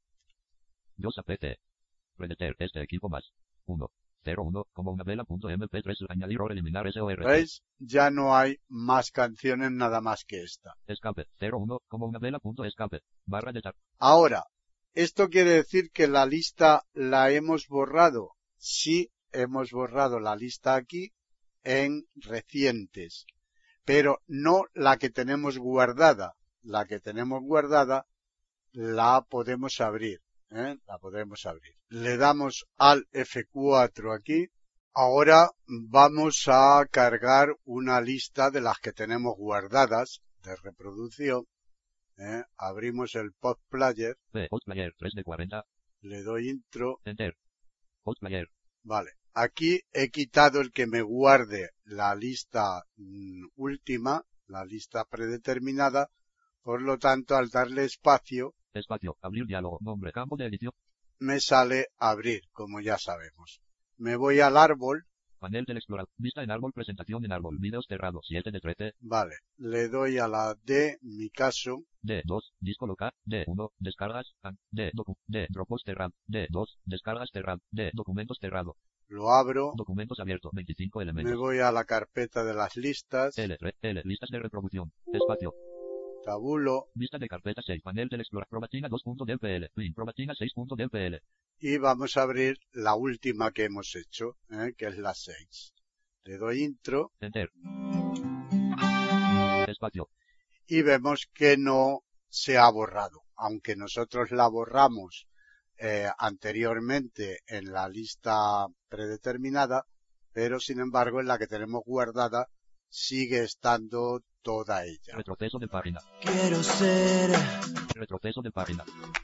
Yosa P T. Redeter, este equipo más. uno. cero uno, como una vela punto eme pe tres, añadir o eliminar S O R. ¿Veis? Ya no hay más canciones nada más que esta. Escape, cero uno, como una vela punto escape, barra de tab. Ahora, ¿esto quiere decir que la lista la hemos borrado? Sí, hemos borrado la lista aquí en recientes, pero no la que tenemos guardada. La que tenemos guardada la podemos abrir, ¿eh? La podemos abrir. Le damos al F cuatro aquí. Ahora vamos a cargar una lista de las que tenemos guardadas de reproducción. ¿eh? Abrimos el Postplayer, B, Postplayer, tres de cuarenta, le doy intro. enter. Postplayer, Vale. Aquí he quitado el que me guarde la lista mm, última, la lista predeterminada. Por lo tanto, al darle espacio, espacio, abrir diálogo, nombre, campo de edición, me sale abrir, como ya sabemos. Me voy al árbol. panel del explorador, vista en árbol, presentación en árbol, videos cerrados, siete de trece, Vale. Le doy a la D, en mi caso. D dos, disco local, D uno, descargas, an- D, docu, D, Dropbox cerrado, D dos, descargas cerrado, D, documentos cerrado, Lo abro. documentos abierto, veinticinco Me elementos, voy a la carpeta de las listas. L tres, L, listas de reproducción, espacio, Tabulo. vista de carpeta seis, panel del explorador, probatina dos punto d p l, pin, probatina seis punto d p l, Y vamos a abrir la última que hemos hecho, ¿eh? que es la seis. Le doy intro. enter, espacio, Y vemos que no se ha borrado. aunque nosotros la borramos eh, anteriormente en la lista predeterminada, pero sin embargo en la que tenemos guardada sigue estando toda ella. Retroceso de página. Quiero ser. Retroceso de página.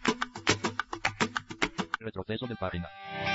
Retroceso de página.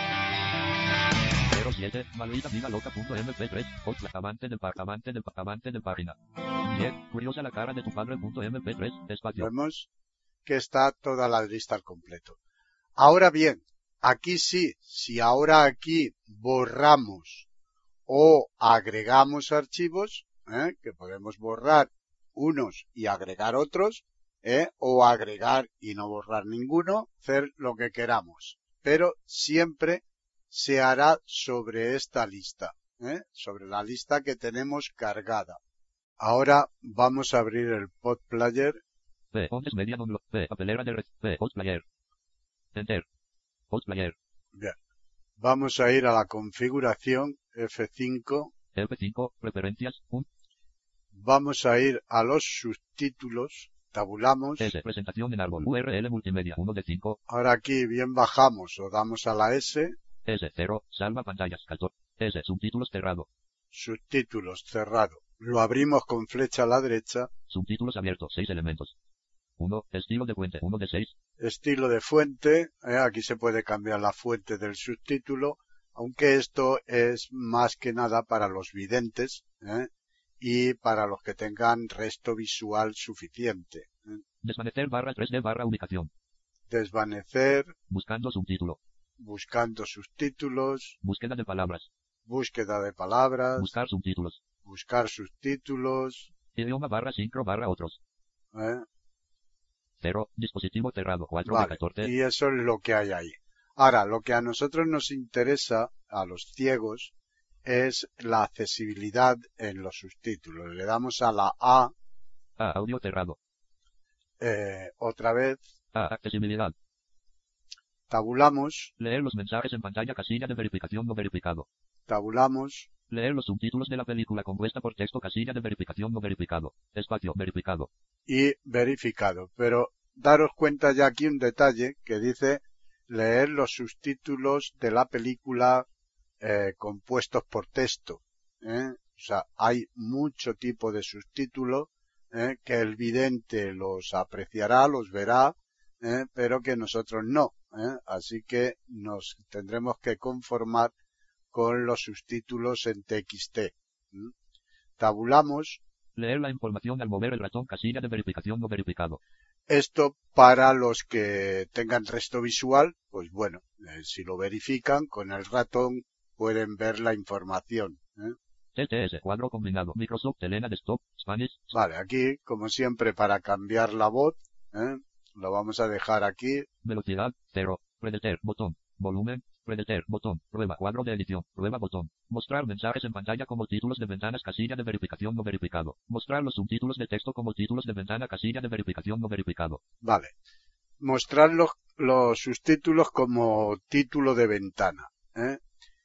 cero siete, Maluita Vida Loca punto eme pe tres, post amante del par, amante del amante de página. diez, curiosa la cara de tu padre punto eme pe tres, espacio. Vemos que está toda la lista al completo. Ahora bien, aquí sí, si ahora aquí borramos o agregamos archivos, ¿eh? que podemos borrar unos y agregar otros, ¿eh? o agregar y no borrar ninguno, hacer lo que queramos. Pero siempre se hará sobre esta lista, ¿eh? sobre la lista que tenemos cargada. Ahora vamos a abrir el Pod Player. P, Ondes Media Download, P, papelera de red, P, Pod Player. Enter. Pod Player. Bien. Vamos a ir a la configuración F cinco. F cinco, preferencias, un. Vamos a ir a los subtítulos. Tabulamos. S, presentación en árbol, U R L multimedia, uno de cinco. Ahora aquí bien bajamos o damos a la S. S, cero, salva pantallas, catorce. S, subtítulos cerrado. Subtítulos cerrado. Lo abrimos con flecha a la derecha. Subtítulos abiertos, seis elementos. uno, estilo de fuente, uno de seis. Estilo de fuente. Eh, aquí se puede cambiar la fuente del subtítulo. Aunque esto es más que nada para los videntes, ¿eh? y para los que tengan resto visual suficiente. ¿eh? Desvanecer barra tres D barra ubicación. Desvanecer. Buscando subtítulo. Buscando subtítulos. Búsqueda de palabras. Búsqueda de palabras. Buscar subtítulos. Buscar subtítulos. Idioma barra sincro barra otros. ¿eh? cero, dispositivo cerrado, cuatro Vale, de catorce. y eso es lo que hay ahí. Ahora, lo que a nosotros nos interesa, a los ciegos, es la accesibilidad en los subtítulos. Le damos a la A. A, audio cerrado. Eh, otra vez. A, accesibilidad. Tabulamos. Leer los mensajes en pantalla, casilla de verificación no verificado. Tabulamos. Leer los subtítulos de la película compuesta por texto, casilla de verificación no verificado. Espacio, verificado. Y verificado. Pero daros cuenta ya aquí un detalle que dice leer los subtítulos de la película eh, compuestos por texto. ¿eh? O sea, hay mucho tipo de subtítulos ¿eh? que el vidente los apreciará, los verá, ¿eh? pero que nosotros no. ¿eh? Así que nos tendremos que conformar con los subtítulos en T X T. ¿eh? Tabulamos. Leer la información al mover el ratón, casilla de verificación no verificado. Esto para los que tengan resto visual, pues bueno, eh, si lo verifican con el ratón pueden ver la información. ¿eh? C T S, cuadro combinado, Microsoft Helena Desktop, Spanish. Vale, aquí, como siempre, para cambiar la voz, ¿eh? lo vamos a dejar aquí. Velocidad, cero, Predeter, botón, volumen, Predeter, botón, prueba, cuadro de edición, prueba, botón. Mostrar mensajes en pantalla como títulos de ventanas, casilla de verificación no verificado. Mostrar los subtítulos de texto como títulos de ventana, casilla de verificación no verificado. Vale. Mostrar los, los subtítulos como título de ventana. ¿eh?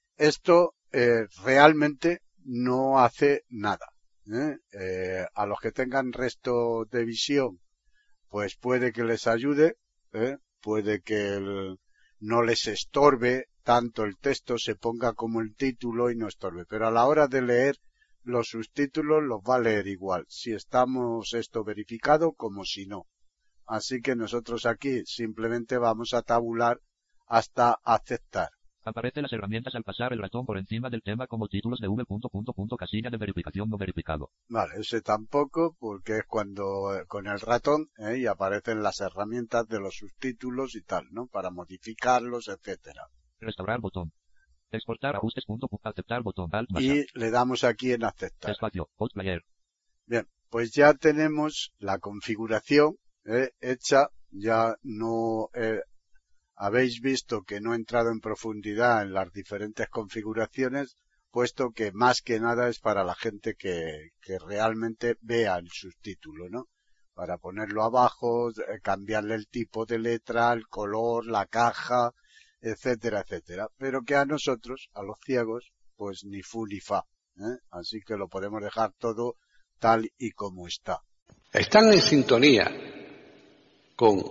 Esto eh, realmente no hace nada. ¿eh? Eh, a los que tengan resto de visión, pues puede que les ayude, ¿eh? puede que el, no les estorbe tanto el texto, se ponga como el título y no estorbe. Pero a la hora de leer los subtítulos los va a leer igual, si estamos esto verificado como si no. Así que nosotros aquí simplemente vamos a tabular hasta aceptar. Aparece las herramientas al pasar el ratón por encima del tema como títulos de v. Casilla de verificación no verificado. Vale, ese tampoco, porque es cuando eh, con el ratón eh, y aparecen las herramientas de los subtítulos y tal, ¿no? Para modificarlos, etcétera. Restaurar botón. Exportar ajustes. Punto, aceptar botón. Alt, más Y le damos aquí en aceptar. Espacio. Post player. Bien, pues ya tenemos la configuración eh, hecha. Ya no eh, habéis visto que no he entrado en profundidad en las diferentes configuraciones, puesto que más que nada es para la gente que, que realmente vea el subtítulo, ¿no? Para ponerlo abajo, eh, cambiarle el tipo de letra, el color, la caja, etcétera, etcétera. Pero que a nosotros, a los ciegos, pues ni fu ni fa. ¿eh? Así que lo podemos dejar todo tal y como está. Están en sintonía con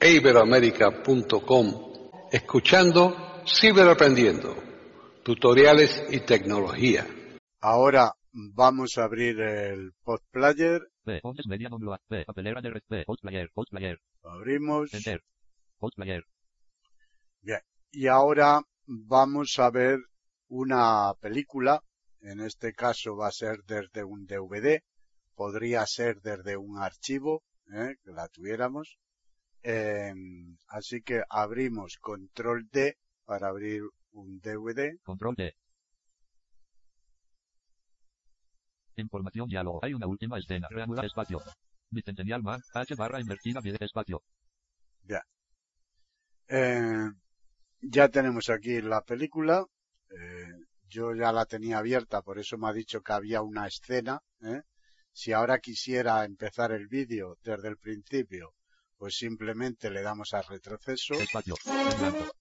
iberoamerica punto com, escuchando Ciberaprendiendo, tutoriales y tecnología. Ahora vamos a abrir el PodPlayer. P. Fontes Media Download. P. Papelera de red. P. PodPlayer. PodPlayer. Lo abrimos. Enter. PodPlayer. Bien. Y ahora vamos a ver una película. En este caso va a ser desde un D V D. Podría ser desde un archivo, ¿eh? que la tuviéramos. Eh, así que abrimos Control D para abrir un D V D. Control D. Información diálogo. Hay una última escena. Reanudar espacio. Bicentennial Man. H barra invertida B espacio. Ya. Eh, ya tenemos aquí la película. Eh, yo ya la tenía abierta, por eso me ha dicho que había una escena. ¿eh? Si ahora quisiera empezar el vídeo desde el principio, pues simplemente le damos a retroceso. Espacio. En blanco.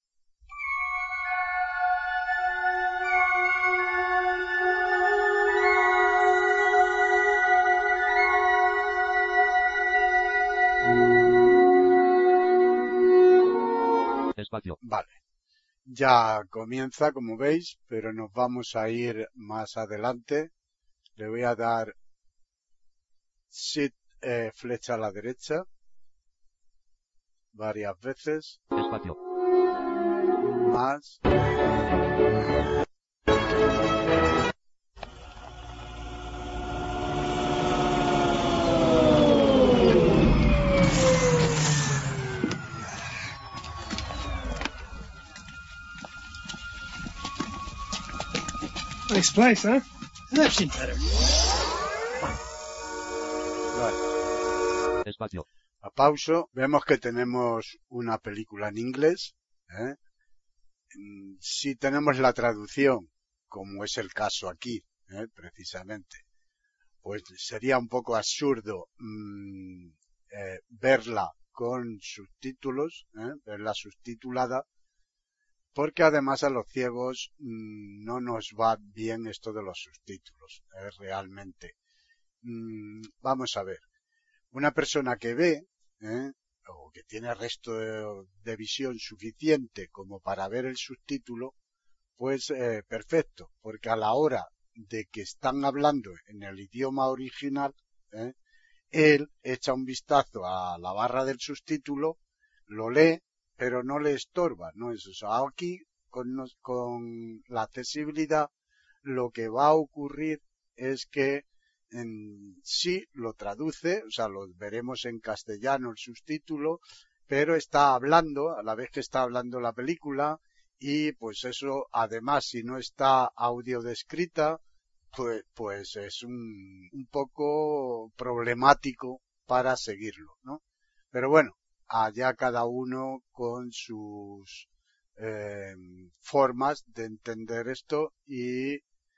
Espacio. Vale. Ya comienza, como veis, pero nos vamos a ir más adelante. Le voy a dar Shift eh, flecha a la derecha varias veces. Espacio. Más. Nice place, huh? I've seen better. Vale. Espacio. A pauso. Vemos que tenemos una película en inglés. ¿eh? Si tenemos la traducción, como es el caso aquí, ¿eh? precisamente, pues sería un poco absurdo mmm, eh, verla con subtítulos, ¿eh? verla subtitulada, porque además a los ciegos mmm, no nos va bien esto de los subtítulos, ¿eh? realmente. Mm, vamos a ver, una persona que ve, ¿eh? o que tiene resto de, de visión suficiente como para ver el subtítulo, pues eh, perfecto, porque a la hora de que están hablando en el idioma original, ¿eh? él echa un vistazo a la barra del subtítulo, lo lee, pero no le estorba, no es eso. Aquí, con, con la accesibilidad, lo que va a ocurrir es que en sí lo traduce, o sea, lo veremos en castellano el subtítulo, pero está hablando, a la vez que está hablando la película, y pues eso, además, si no está audio descrita, pues, pues es un, un poco problemático para seguirlo, ¿no? Pero bueno, allá cada uno con sus eh, formas de entender esto y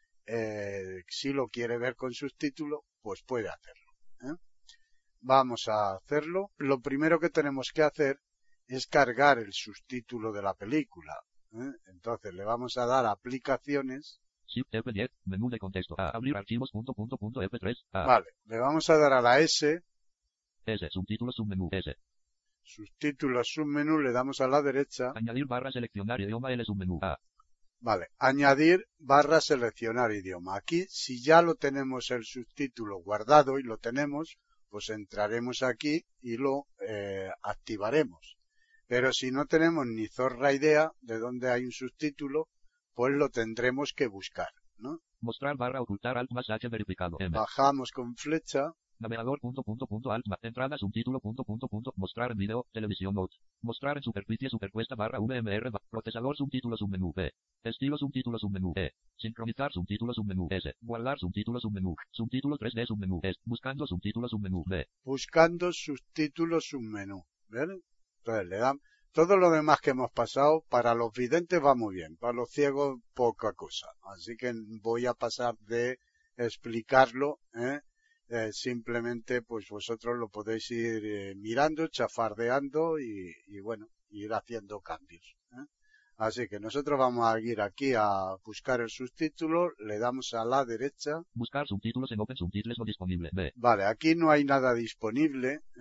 eh, si lo quiere ver con subtítulos, pues puede hacerlo. ¿eh? Vamos a hacerlo. Lo primero que tenemos que hacer es cargar el subtítulo de la película. ¿eh? Entonces le vamos a dar a aplicaciones. Shift F diez, menú de contexto. A abrir archivos punto punto punto F tres. A. Vale, le vamos a dar a la S. S, subtítulos submenú S. Subtítulos submenú, le damos a la derecha. Añadir barra seleccionar idioma L submenú A. Vale, añadir barra seleccionar idioma. Aquí, si ya lo tenemos el subtítulo guardado y lo tenemos, pues entraremos aquí y lo eh, activaremos. Pero si no tenemos ni zorra idea de dónde hay un subtítulo, pues lo tendremos que buscar, ¿no? Mostrar barra ocultar alt más H verificado. M. Bajamos con flecha. Navegador punto punto punto alt más entrada subtítulo punto punto punto mostrar en video televisión notes. Mostrar en superficie superpuesta barra V M R procesador subtítulo submenú B. Estilo subtítulo submenú E. Sincronizar subtítulo submenú S. Guardar subtítulo submenú. Subtítulo tres D submenú S. Buscando subtítulo submenú B. Buscando subtítulo submenú. ¿Ven? Entonces le dan todo lo demás que hemos pasado. Para los videntes va muy bien. Para los ciegos poca cosa. Así que voy a pasar de explicarlo, ¿eh? Eh, simplemente pues vosotros lo podéis ir eh, mirando, chafardeando y, y bueno, ir haciendo cambios. ¿eh? Así que nosotros vamos a ir aquí a buscar el subtítulo, le damos a la derecha. Buscar subtítulos en Open Subtitles no disponible. B. Vale, aquí no hay nada disponible. ¿eh?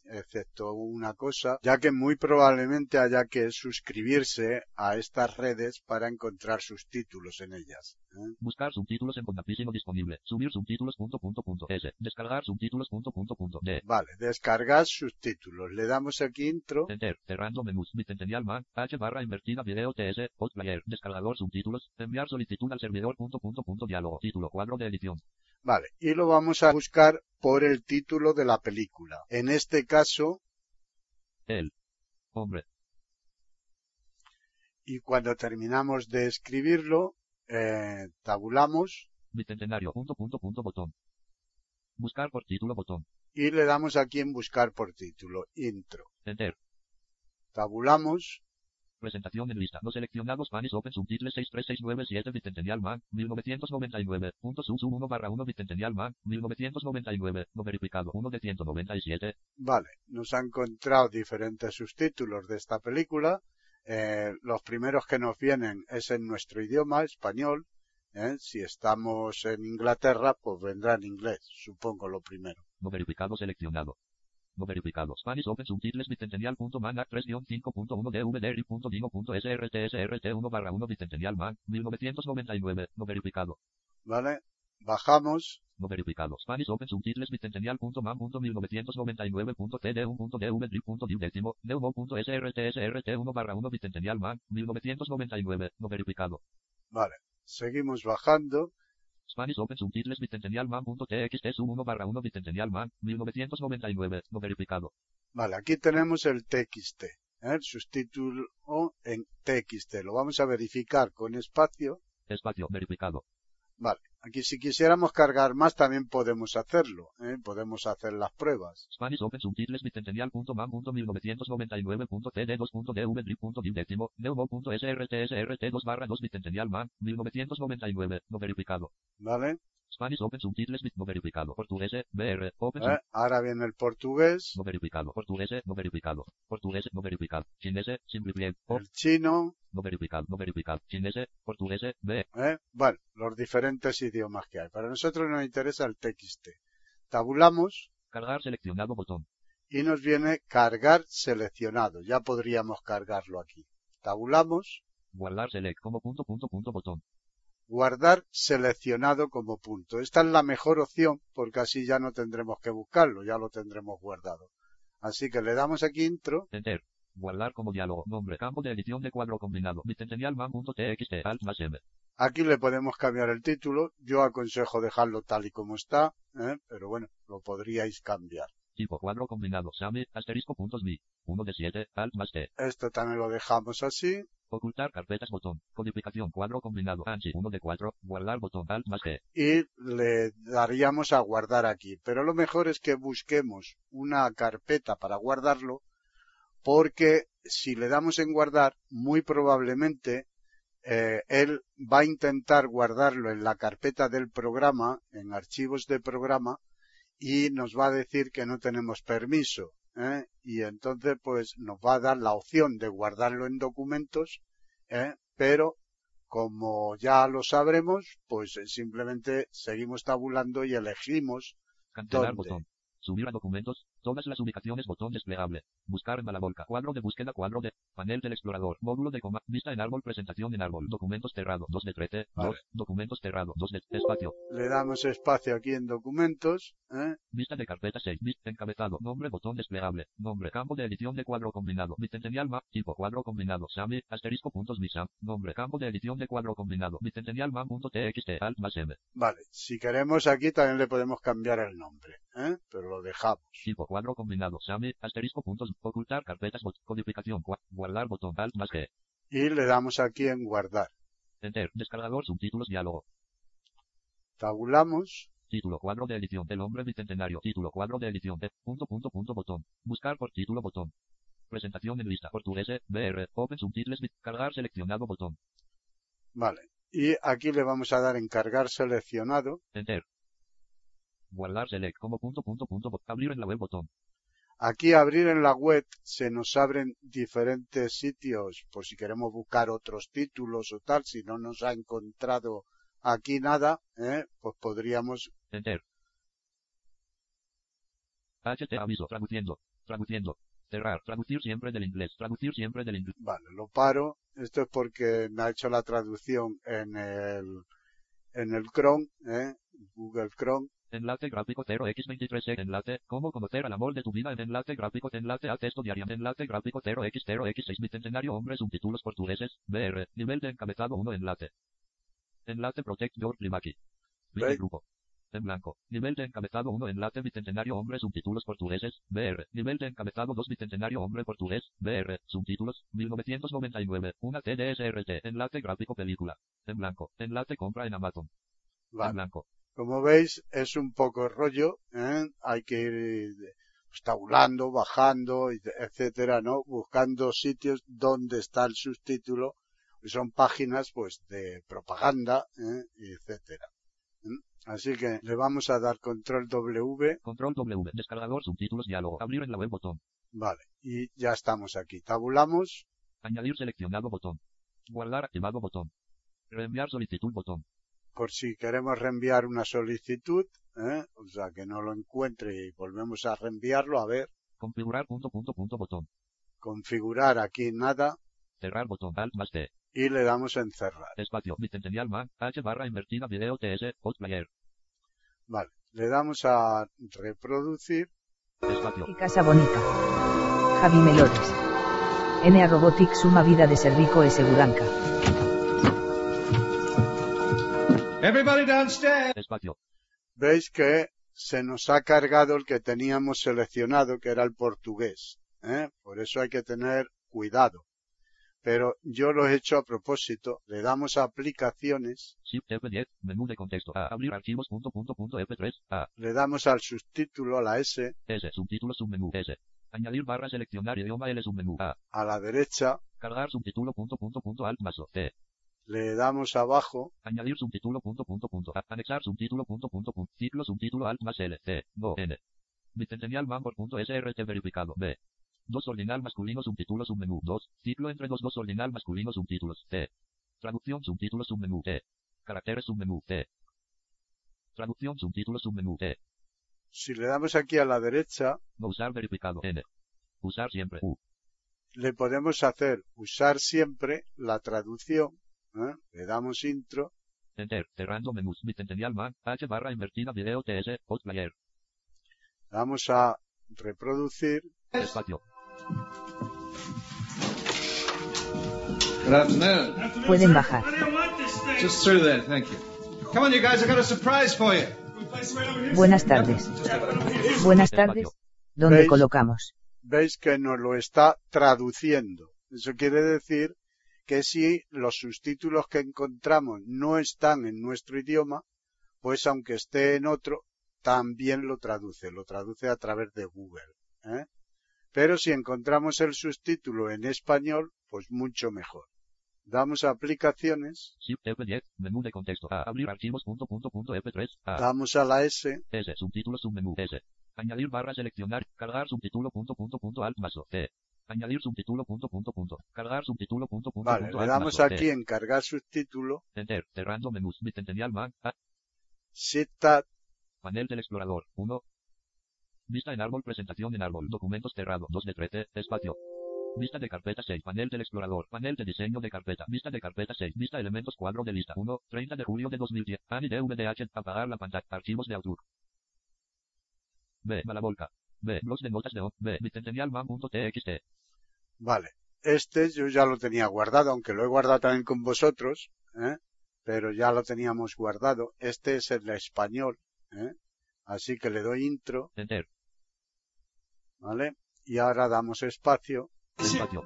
excepto una cosa, ya que muy probablemente haya que suscribirse a estas redes para encontrar subtítulos en ellas. ¿eh? Buscar subtítulos en contactísimo disponible. Subir subtítulos punto punto punto s. Descargar subtítulos punto punto punto d. Vale, descargar subtítulos. Le damos aquí intro. Enter. Cerrando menús. Bicentennial man. H barra invertida video ts. Postplayer. Descargador subtítulos. Enviar solicitud al servidor punto punto punto diálogo. Título. Cuadro de edición. Vale, y lo vamos a buscar por el título de la película. En este caso... El hombre. Y cuando terminamos de escribirlo, eh, tabulamos. Bicentenario. Punto punto punto botón. Buscar por título botón. Y le damos aquí en buscar por título. Intro. Enter. Tabulamos. Presentación en lista. Los seleccionados panes Open Subtitles seis tres seis nueve siete Bicentennial Man, mil novecientos noventa y nueve. Punto sub sub uno barra uno Bicentennial Man, mil novecientos noventa y nueve. No verificado uno de ciento noventa y siete. Vale, nos ha encontrado diferentes subtítulos de esta película. Eh, los primeros que nos vienen es en nuestro idioma, español. ¿eh? Si estamos en Inglaterra, pues vendrá en inglés, supongo lo primero. No verificado seleccionado. No verificado. Spanish Open Subtitles Bicentennial punto man tres guión cinco punto uno d v d r i punto dino punto s r t s r t uno barra uno Bicentennial Man, mil novecientos noventa y nueve. No verificado. Vale, bajamos. No verificado. Spanish Open Subtitles Bicentennial punto man punto mil novecientos noventa y nueve punto t d uno punto d v d r i punto div décimo. Neumo punto s r t s r t uno barra uno Bicentennial Man, mil novecientos noventa y nueve. No verificado. Vale, seguimos bajando. Spanish Open Subtitles Bicentennial Man punto t x t sub uno barra uno Bicentennial Man, mil novecientos noventa y nueve. No verificado. Vale, aquí tenemos el T X T. ¿eh? El subtítulo en T X T. Lo vamos a verificar con espacio. Espacio verificado. Vale, aquí si quisiéramos cargar más también podemos hacerlo. ¿eh? Podemos hacer las pruebas. Spanish Open Subtitles Bicentennial punto man punto mil novecientos noventa y nueve punto t d dos punto d v d r i punto div décimo. Neumo punto s r t s r t dos barra dos Bicentennial Man, mil novecientos noventa y nueve. No verificado. Vale. Spanish Open Subtitles no verificado. Portugués, B R, Open ¿Eh? Ahora viene el portugués. No verificado. Portugués, no verificado. Portugués, no verificado. Chinés, simplified. El chino. No verificado, no verificado. Chinés, portugués, B. ¿Eh? Bueno, los diferentes idiomas que hay. Para nosotros nos interesa el T X T. Tabulamos. Cargar seleccionado botón. Y nos viene cargar seleccionado. Ya podríamos cargarlo aquí. Tabulamos. Guardar select como punto punto punto botón. Guardar seleccionado como punto. Esta es la mejor opción porque así ya no tendremos que buscarlo, ya lo tendremos guardado. Así que le damos aquí intro. Enter. Guardar como diálogo. Nombre. Campo de edición de cuadro combinado. Bicentennial man punto t x t alt más m. Aquí le podemos cambiar el título. Yo aconsejo dejarlo tal y como está, ¿eh? Pero bueno, lo podríais cambiar. Tipo cuadro combinado. Same. Asterisco puntos mi. uno de siete. Alt más t. Esto también lo dejamos así. Ocultar carpetas botón. Codificación cuadro combinado. Anchi uno de cuatro. Guardar botón alt más G. Y le daríamos a guardar aquí. Pero lo mejor es que busquemos una carpeta para guardarlo. Porque si le damos en guardar, muy probablemente eh, él va a intentar guardarlo en la carpeta del programa, en archivos de programa, y nos va a decir que no tenemos permiso. ¿eh? Y entonces pues nos va a dar la opción de guardarlo en documentos, ¿eh? Pero como ya lo sabremos, pues simplemente seguimos tabulando y elegimos Cancelar dónde. botón. Subir a documentos. Todas las ubicaciones botón desplegable. Buscar en Malavolca. Cuadro de búsqueda. Cuadro de panel del explorador. Módulo de coma. Vista en árbol. Presentación en árbol. Documentos cerrado. dos de trece. Vale. dos. Documentos cerrado. dos de espacio. Le damos espacio aquí en documentos. ¿eh? Vista de carpeta seis. Vista encabezado. Nombre botón desplegable. Nombre. Campo de edición de cuadro combinado. Bicentennial map. Tipo cuadro combinado. Same. Asterisco puntos mi sam. Nombre. Campo de edición de cuadro combinado. Bicentennial map punto t x t alt más m. Vale. Si queremos aquí también le podemos cambiar el nombre. ¿eh? Pero lo dejamos. Tipo cuadro combinado. Same. Asterisco puntos. Ocultar carpetas bot. Codificación. Cua guardar botón alt más G. Y le damos aquí en guardar. Enter. Descargador subtítulos diálogo. Tabulamos. Título cuadro de edición del hombre bicentenario. Título cuadro de edición de punto punto punto botón. Buscar por título botón. Presentación en lista. Portugués. B R. Open Subtitles. Cargar seleccionado botón. Vale. Y aquí le vamos a dar en cargar seleccionado. Enter. Guardar select como punto punto punto bot. Abrir en la web botón. Aquí abrir en la web se nos abren diferentes sitios por si queremos buscar otros títulos o tal. Si no nos ha encontrado aquí nada, ¿eh? pues podríamos... Enter. H T aviso traduciendo. Traduciendo. Cerrar. Traducir siempre del inglés. Traducir siempre del inglés. Vale, lo paro. Esto es porque me ha hecho la traducción en el, en el Chrome, ¿eh? Google Chrome. Enlace gráfico cero equis veintitrés. Enlace. Cómo conocer al amor de tu vida en enlace gráfico. Enlace a texto diario. Enlace gráfico cero equis cero equis seis. Bicentenario hombre. Subtítulos portugueses. B R. Nivel de encabezado uno. Enlace. Enlace Protect Your Privacy. Viste grupo. En blanco. Nivel de encabezado uno. Enlace Bicentenario hombre. Subtítulos portugueses. B R. Nivel de encabezado dos. Bicentenario hombre portugués. B R. Subtítulos. mil novecientos noventa y nueve. Una T D S R T. Enlace gráfico película. En blanco. Enlace compra en Amazon. Vale. En blanco. Como veis, es un poco rollo, ¿eh? Hay que ir pues, tabulando, bajando, etcétera, ¿no? Buscando sitios donde está el subtítulo. Son páginas, pues, de propaganda, ¿eh? Etcétera. ¿eh? Así que le vamos a dar control W. Control W. Descargador subtítulos diálogo. Abrir en la web botón. Vale. Y ya estamos aquí. Tabulamos. Añadir seleccionado botón. Guardar activado botón. Reenviar solicitud botón. Por si queremos reenviar una solicitud, ¿eh? O sea, que no lo encuentre y volvemos a reenviarlo, a ver. Configurar punto punto punto botón. Configurar aquí nada. Cerrar botón Alt más T. Y le damos en cerrar. Espacio. Bicentennial man. H barra invertida video T S. Post player. Vale. Le damos a reproducir. Espacio. Y casa bonita. Javi Melores. N A Robotics suma vida de Servico e Seguranca. Everybody downstairs. Espacio. Veis que se nos ha cargado el que teníamos seleccionado, que era el portugués, ¿eh? Por eso hay que tener cuidado. Pero yo lo he hecho a propósito. Le damos a aplicaciones. Shift F diez. Menú de contexto. A. Abrir archivos. Punto, punto, punto F tres. A. Le damos al subtítulo, a la S. S. Subtítulos submenú. S. Añadir barra seleccionar idioma L submenú. A. A la derecha. Cargar subtítulo. Punto, punto, punto Alt más O. T. Le damos abajo. Añadir subtítulo. Punto, punto, punto. A. Anexar subtítulo. Punto, punto, punto. Ciclo subtítulo Alt más L. C. No. N. Bicentennial man por punto S R T verificado. B. dos ordinal masculino subtítulo submenú. dos. Ciclo entre dos dos ordinal masculino subtítulos. T. Traducción subtítulo submenú. T. Caracteres submenú. T. Traducción subtítulo submenú. T. Si le damos aquí a la derecha. No usar verificado. N. Usar siempre. U. Le podemos hacer usar siempre la traducción. ¿eh? Le damos intro. Enter. Cerrando menús. Bicentennial man. H barra invertida video T S. Post player. Vamos a reproducir. Espacio. Good afternoon. Pueden bajar. Just through there, thank you. Come on, you guys, I got a surprise for you. Buenas tardes. Buenas tardes. ¿Dónde ¿Veis? colocamos? Veis que nos lo está traduciendo. Eso quiere decir que si los subtítulos que encontramos no están en nuestro idioma, pues aunque esté en otro, también lo traduce. Lo traduce a través de Google. ¿eh? Pero si encontramos el subtítulo en español, pues mucho mejor. Damos a aplicaciones. Shift F diez. Menú de contexto. A. Abrir archivos. Punto, punto, punto F tres. A. Damos a la S. S. Subtítulo submenú. S. Añadir barra seleccionar. Cargar subtítulo. Punto, punto, punto Alt más O. T. Añadir subtítulo. Punto, punto, punto. Cargar subtítulo. Punto, punto, Vale, punto le Alt damos más O. aquí T. en cargar subtítulo. Enter. Cerrando menús. Bicentennial man. A. Shift Tab. Panel del explorador. uno. Vista en árbol. Presentación en árbol. Documentos cerrado. dos de trece. Espacio. Vista de carpeta seis. Panel del explorador. Panel de diseño de carpeta. Vista de carpeta seis. Vista elementos cuadro de lista. uno. treinta de julio de dos mil diez. A N I D V D H. Apagar la pantalla. Archivos de autor. B. Malavolca. B. Blogs de notas de O. B. Bicentennialman.txt. Vale. Este yo ya lo tenía guardado, aunque lo he guardado también con vosotros, ¿eh? Pero ya lo teníamos guardado. Este es el español, ¿eh? Así que le doy intro. Enter. ¿Vale? Y ahora damos espacio. Espacio.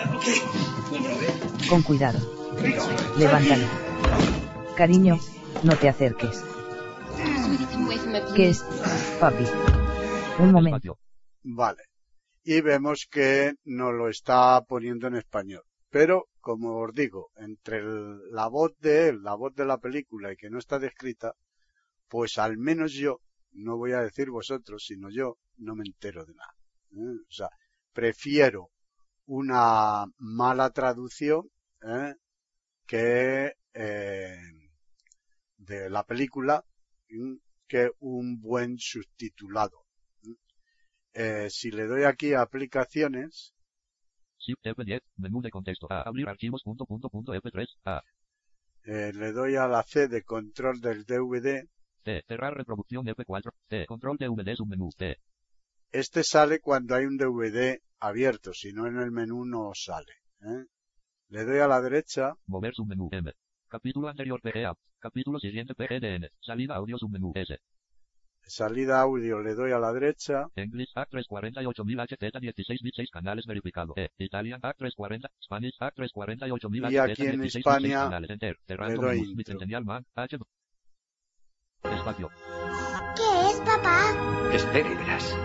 Con cuidado. Levántalo. Cariño, no te acerques. ¿Qué es, papi? Un momento. Espacio. Vale. Y vemos que nos lo está poniendo en español. Pero, como os digo, entre el, la voz de él, la voz de la película y que no está descrita, pues al menos yo, no voy a decir vosotros, sino yo, no me entero de nada. ¿eh? O sea, prefiero una mala traducción ¿eh? que eh, de la película ¿eh? que un buen subtitulado. Eh, si le doy aquí a aplicaciones, Shift F diez, menú de contexto. A. Abrir archivos. Punto, punto, punto, F tres. A. eh, le doy a la C de control del D V D. T. Cerrar reproducción F cuatro. T. Control D V D submenú. T. Este sale cuando hay un D V D abierto, si no en el menú no sale. ¿eh? Le doy a la derecha. Mover submenú M. Capítulo anterior P G A. Capítulo siguiente P G D N. Salida audio submenú S. Salida audio le doy a la derecha. English A trescientos cuarenta y ocho mil H Z dieciséis bits seis canales verificado. E. Italian A trescientos cuarenta. Spanish A trescientos cuarenta y ocho mil Y H Z aquí en dieciséis Hispania canales. Enter. le doy intro. Bicentennial Man. H. Espacio. ¿Qué es, papá? Espera y verás.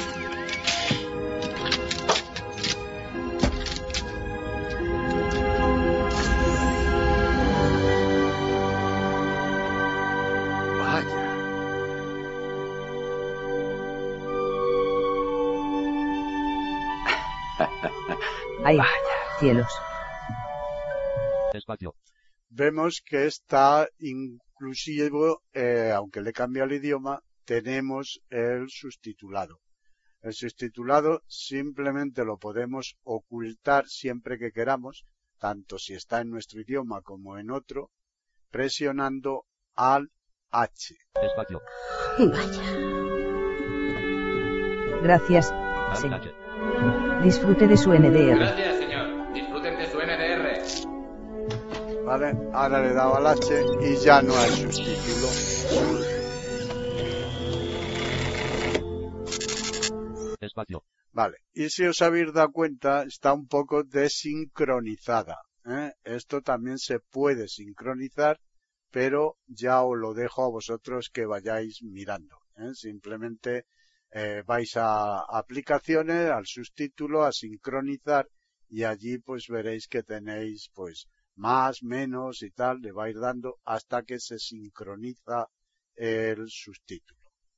Vaya. ¡Ay, cielos! Espacio. Vemos que está inclusivo, eh, aunque le cambia el idioma, tenemos el subtitulado. El subtitulado simplemente lo podemos ocultar siempre que queramos, tanto si está en nuestro idioma como en otro, presionando al H. Espacio. Vaya. Gracias, Al señor. H. Disfrute de su N D R. Gracias, señor. Disfruten de su N D R. ¿Vale? Ahora le he dado al H y ya no hay subtítulo. Espacio. Vale. Y si os habéis dado cuenta, está un poco desincronizada. ¿eh? Esto también se puede sincronizar, pero ya os lo dejo a vosotros que vayáis mirando. ¿eh? Simplemente eh, vais a aplicaciones, al subtítulo, a sincronizar y allí pues veréis que tenéis pues más, menos y tal, le vais dando hasta que se sincroniza el subtítulo.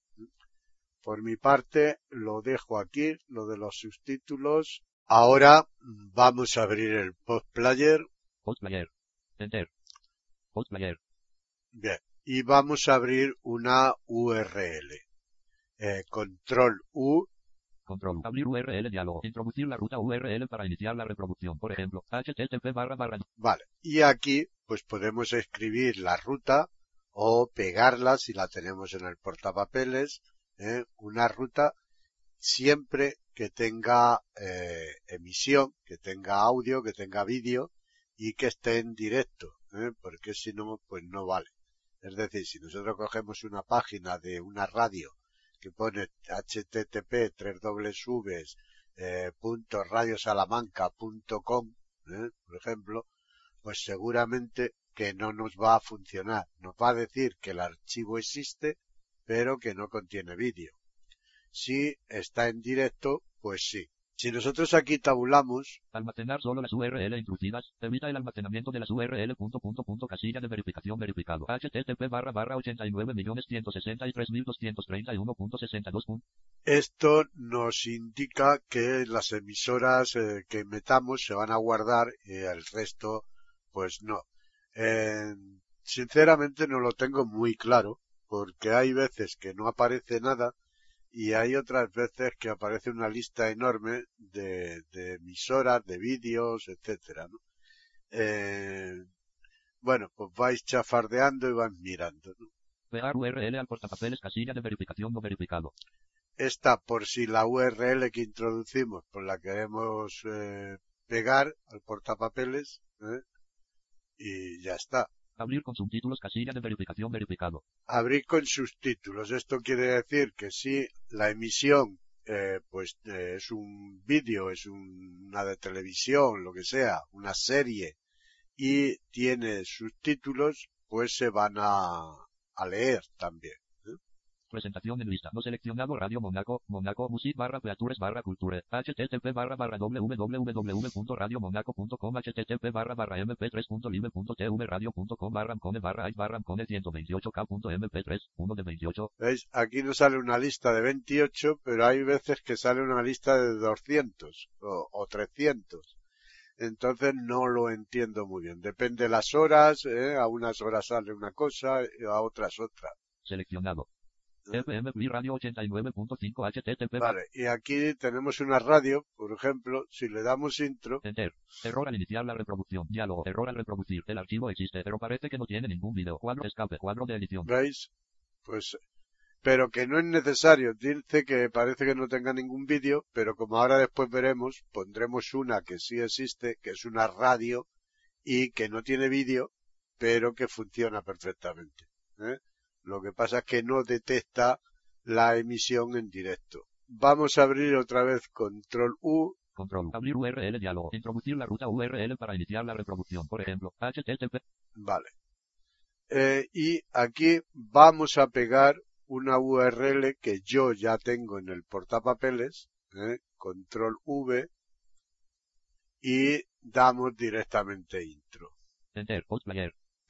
Por mi parte lo dejo aquí, lo de los subtítulos. Ahora vamos a abrir el Post Player. Post Player. Enter. Post Player. Bien. Y vamos a abrir una U R L. Eh, control U. Control. Abrir U R L diálogo. Introducir la ruta U R L para iniciar la reproducción. Por ejemplo, http barra barra. Vale. Y aquí pues podemos escribir la ruta o pegarla si la tenemos en el portapapeles. ¿eh? Una ruta siempre que tenga eh, emisión, que tenga audio, que tenga vídeo y que esté en directo, ¿eh? porque si no, pues no vale. Es decir, si nosotros cogemos una página de una radio que pone http tres w eh, punto radiosalamanca punto com, ¿eh? por ejemplo, pues seguramente que no nos va a funcionar. Nos va a decir que el archivo existe, pero que no contiene vídeo. Si está en directo, pues sí. Si nosotros aquí tabulamos... Almacenar solo las U R L introducidas. Evita el almacenamiento de las U R L. Punto, punto, punto, casilla de verificación verificado. http barra barra ochenta y nueve millones ciento sesenta y tres mil doscientos treinta y uno punto sesenta y dos. Esto nos indica que las emisoras eh, que metamos se van a guardar y el resto, pues no. Eh, sinceramente no lo tengo muy claro, porque hay veces que no aparece nada y hay otras veces que aparece una lista enorme de, de emisoras, de vídeos, etcétera, ¿no? Eh, bueno, pues vais chafardeando y vais mirando, ¿no? Pegar U R L al portapapeles casilla de verificación no verificado. Esta, por si la U R L que introducimos, pues la queremos eh, pegar al portapapeles, ¿eh? Y ya está. Abrir con subtítulos casilla de verificación verificado. Abrir con subtítulos. Esto quiere decir que si la emisión eh, pues eh, es un vídeo, es un, una de televisión, lo que sea, una serie, y tiene subtítulos, pues se van a, a leer también. ¿eh? Presentación en lista. No seleccionado Radio Monaco. Monaco Music barra Features barra Culture. http barra barra www punto radio monaco punto com. http barra barra mp tres punto live punto tv radio punto com barra mcone barra ice barra mcone ciento veintiocho k punto m p tres. uno de veintiocho. ¿Veis? Aquí nos sale una lista de veintiocho, pero hay veces que sale una lista de doscientos o, o trescientos. Entonces no lo entiendo muy bien. Depende de las horas, ¿eh? A unas horas sale una cosa y a otras otra. Seleccionado. F M Play Radio ochenta y nueve punto cinco H T T P. Vale, y aquí tenemos una radio, por ejemplo, si le damos intro. Enter. Error al iniciar la reproducción. Diálogo. Error al reproducir. El archivo existe, pero parece que no tiene ningún video. Cuadro escape. Cuadro de edición. ¿Veis? Pues, pero que no es necesario. Dice que parece que no tenga ningún vídeo, pero como ahora después veremos, pondremos una que sí existe, que es una radio y que no tiene vídeo, pero que funciona perfectamente. ¿eh? Lo que pasa es que no detecta la emisión en directo. Vamos a abrir otra vez control U. Control. Abrir U R L diálogo. Introducir la ruta U R L para iniciar la reproducción. Por ejemplo, H T T P. Vale. Eh, y aquí vamos a pegar una U R L que yo ya tengo en el portapapeles. ¿eh? Control V. Y damos directamente intro. Enter. Postplayer.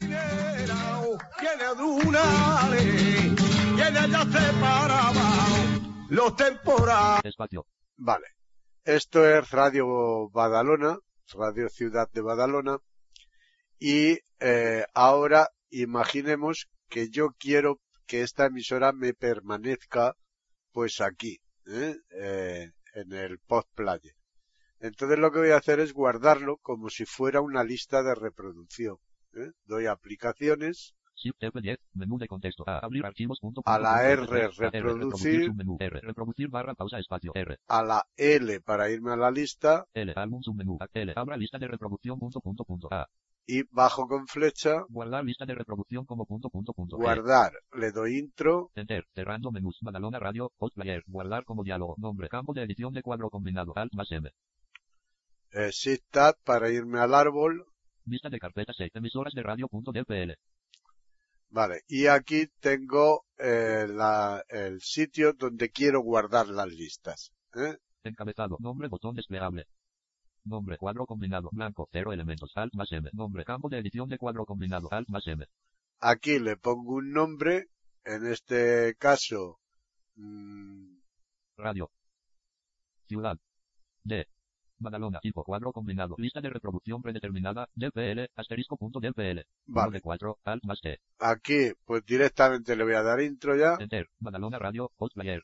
Tiene dunales, tiene ya separado los temporales. Espacio. Vale. Esto es Radio Badalona, Radio Ciudad de Badalona. Y eh, ahora imaginemos que yo quiero que esta emisora me permanezca pues aquí, ¿eh? Eh, en el postplayer. Entonces lo que voy a hacer es guardarlo como si fuera una lista de reproducción. ¿Eh? Doy a aplicaciones. Shift F diez, menú de contexto. A abrir archivos. Punto, a la punto, R, punto, reproducir. R, reproducir submenú, R, reproducir barra pausa espacio. R. A la L para irme a la lista. L, álbum submenú. L, abra lista de reproducción. Punto, punto, punto, A. Y bajo con flecha. Guardar lista de reproducción como punto, punto, punto. Guardar. E. Le doy intro. Enter. Cerrando menús. Badalona Radio. Postplayer. Guardar como diálogo. Nombre. Campo de edición de cuadro combinado. Alt más M. Eh, Shift Tab para irme al árbol. Vista de carpetas seis. Emisoras de radio.dpl. Vale, y aquí tengo eh, la, el sitio donde quiero guardar las listas. ¿eh? Encabezado. Nombre. Botón desplegable. Nombre. Cuadro combinado. Blanco. Cero elementos. Alt más M. Nombre. Campo de edición de cuadro combinado. Alt más M. Aquí le pongo un nombre. En este caso. Mmm... Radio. Ciudad. D. Badalona, tipo cuadro combinado, lista de reproducción predeterminada, D P L, asterisco punto D P L, vale. de cuatro, alt más T. Aquí, pues directamente le voy a dar intro ya. Enter, Badalona Radio, postplayer.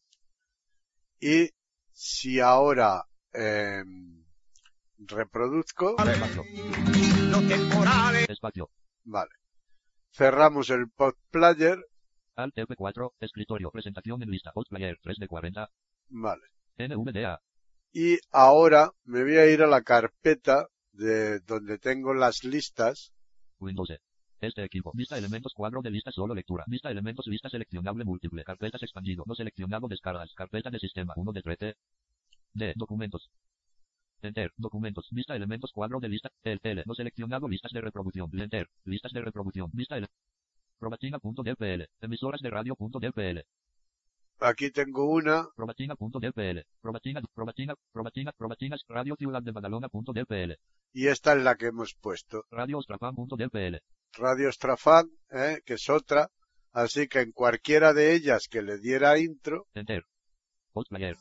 Y si ahora eh, reproduzco. Espacio. Los temporales. Espacio. Vale. Cerramos el postplayer. Alt F cuatro, escritorio, presentación en lista, postplayer, tres de cuarenta. Vale. N V D A. Y ahora me voy a ir a la carpeta de donde tengo las listas. Windows E. Este equipo. Vista elementos cuadro de lista solo lectura. Vista elementos lista seleccionable múltiple. Carpetas expandido. No seleccionado descargas. Carpeta de sistema uno de trece. D. Documentos. Enter. Documentos. Vista elementos cuadro de lista. L. L. No seleccionado listas de reproducción. Enter. Listas de reproducción. Vista L. Probatina.dpl. Emisoras de radio.dpl. Aquí tengo una. Probatina.dpl. Probatina, Probatina, Probatina, Probatinas, Radio Ciudad de Badalona.dpl. Y esta es la que hemos puesto. Radio Ostrafan.dpl. Radio Ostrafan, eh, que es otra. Así que en cualquiera de ellas que le diera intro. Enter. Postplayer.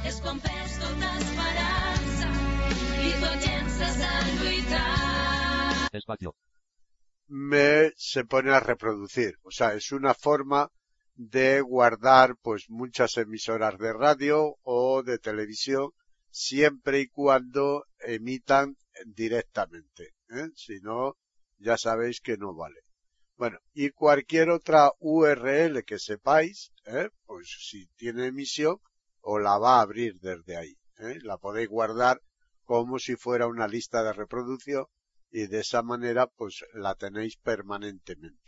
Espacio. Me se pone a reproducir. O sea, es una forma de guardar pues muchas emisoras de radio o de televisión siempre y cuando emitan directamente, ¿eh? Si no, ya sabéis que no vale. Bueno, y cualquier otra U R L que sepáis, ¿eh? Pues si tiene emisión, os la va a abrir desde ahí, ¿eh? La podéis guardar como si fuera una lista de reproducción y de esa manera pues la tenéis permanentemente.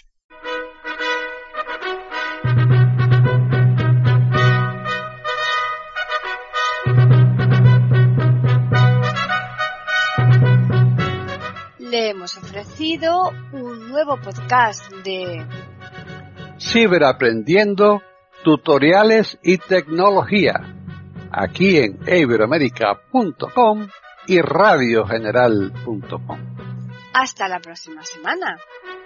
Le hemos ofrecido un nuevo podcast de Ciberaprendiendo, tutoriales y tecnología, aquí en iberoamerica punto com y radio general punto com. Hasta la próxima semana.